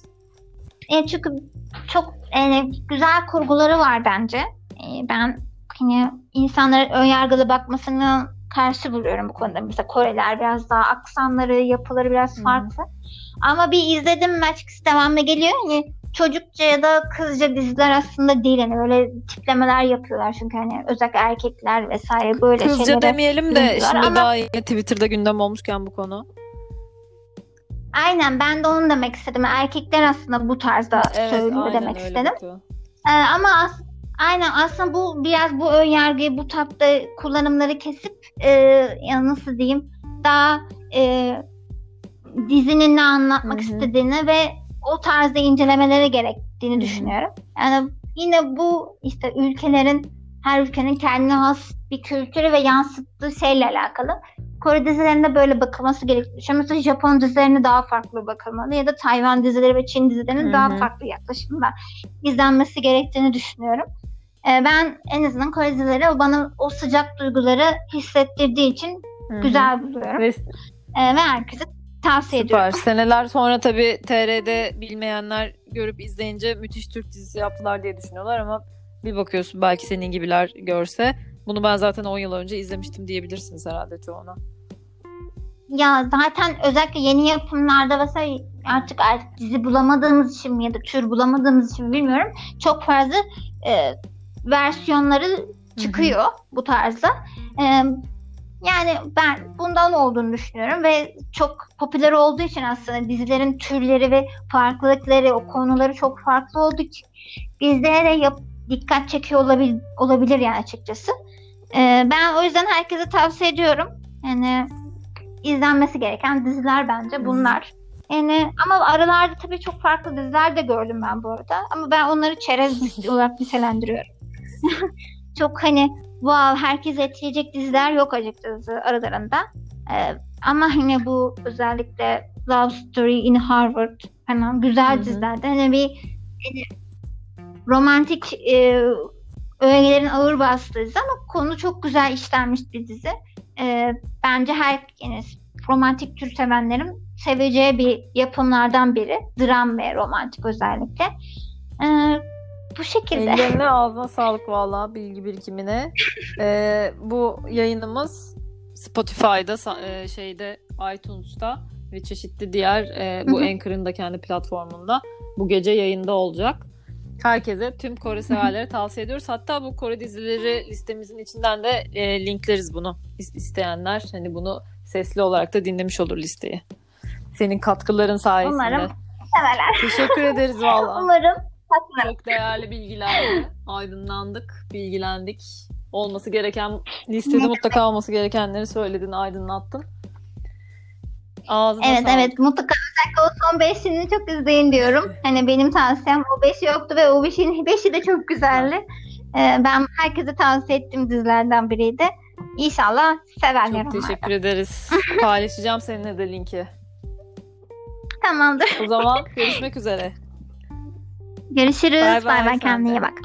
e, çünkü çok e, güzel kurguları var bence. E, ben hani insanların önyargılı bakmasını karşı buluyorum bu konuda. Mesela Koreler biraz daha aksanları, yapıları biraz farklı. Hı-hı. Ama bir izledim mi açıkçası devamlı geliyor. Hani çocukça ya da kızca diziler aslında değil. Hani böyle tiplemeler yapıyorlar çünkü hani özellikle erkekler vesaire böyle kızca şeylere. Kızca demeyelim de şimdi ama... daha iyi Twitter'da gündem olmuşken bu konu. Aynen, ben de onu demek istedim. Erkekler aslında bu tarzda evet, söylüyor demek istedim. Ee, ama as- aynen aslında bu biraz bu önyargıyı bu tapta kullanımları kesip e, ya nasıl diyeyim daha e, dizinin ne anlatmak Hı-hı. istediğini ve o tarzda incelemeleri gerektiğini Hı-hı. düşünüyorum. Yani yine bu işte ülkelerin her ülkenin kendine has bir kültürü ve yansıttığı şeyle alakalı. Kore dizilerine böyle bakılması gerektiğini düşünüyorum. Mesela Japon dizilerine daha farklı bakılmalı ya da Tayvan dizileri ve Çin dizilerinin Hı-hı. daha farklı yaklaşımla izlenmesi gerektiğini düşünüyorum. Ee, ben en azından Kore dizileri bana o sıcak duyguları hissettirdiği için Hı-hı. güzel buluyorum. Ve, ee, ve herkese tavsiye Süper. ediyorum. Seneler sonra tabii T R'de bilmeyenler görüp izleyince müthiş Türk dizisi yaptılar diye düşünüyorlar ama bir bakıyorsun belki senin gibiler görse bunu ben zaten on yıl önce izlemiştim diyebilirsiniz herhalde çoğuna. Ya zaten özellikle yeni yapımlarda mesela artık, artık dizi bulamadığımız için mi ya da tür bulamadığımız için bilmiyorum. Çok fazla e, versiyonları çıkıyor Hı-hı. bu tarzda. E, yani ben bundan olduğunu düşünüyorum ve çok popüler olduğu için aslında dizilerin türleri ve farklılıkları, o konuları çok farklı olduğu için bizlere de yap- dikkat çekiyor olabilir, olabilir yani açıkçası. E, ben o yüzden herkese tavsiye ediyorum. Yani izlenmesi gereken diziler bence bunlar. Yani ama aralarda tabii çok farklı diziler de gördüm ben bu arada. Ama ben onları çerez olarak nitelendiriyorum. Çok hani wow herkes etkileyecek diziler yok açıkçası aralarında. Ee, ama hani bu özellikle Love Story in Harvard falan güzel dizilerde hani bir hani, romantik e, öğelerin ağır bastığı dizi ama konu çok güzel işlenmiş bir dizi. Ee, bence her yani, romantik tür sevenlerin seveceği bir yapımlardan biri. Dram ve romantik özellikle. Ee, bu şekilde. Ellerine ağzına sağlık vallahi bilgi birikimine. Ee, bu yayınımız Spotify'da, e, şeyde, iTunes'ta ve çeşitli diğer e, bu Anchor'ın da kendi platformunda bu gece yayında olacak. Herkese, tüm Kore severlere tavsiye ediyoruz. Hatta bu Kore dizileri listemizin içinden de e, linkleriz bunu. İsteyenler hani bunu sesli olarak da dinlemiş olur listeyi. Senin katkıların sayesinde. Umarım severler. Teşekkür ederiz valla. Umarım. Çok değerli bilgilerle aydınlandık, bilgilendik. Olması gereken, listede mutlaka olması gerekenleri söyledin, aydınlattın. Ağzına evet sağlık. Evet mutlaka özellikle o son beşini çok izleyin diyorum. Hani benim tavsiyem o beş yoktu ve o beşin beşi de çok güzeldi. Ee, ben herkese tavsiye ettiğim dizilerden biriydi. İnşallah severler. Çok teşekkür onlardan. ederiz. Paylaşacağım seninle de linki. Tamamdır. O zaman görüşmek üzere. Görüşürüz. Bay bay, Bay bay, sen kendine de. iyi bak.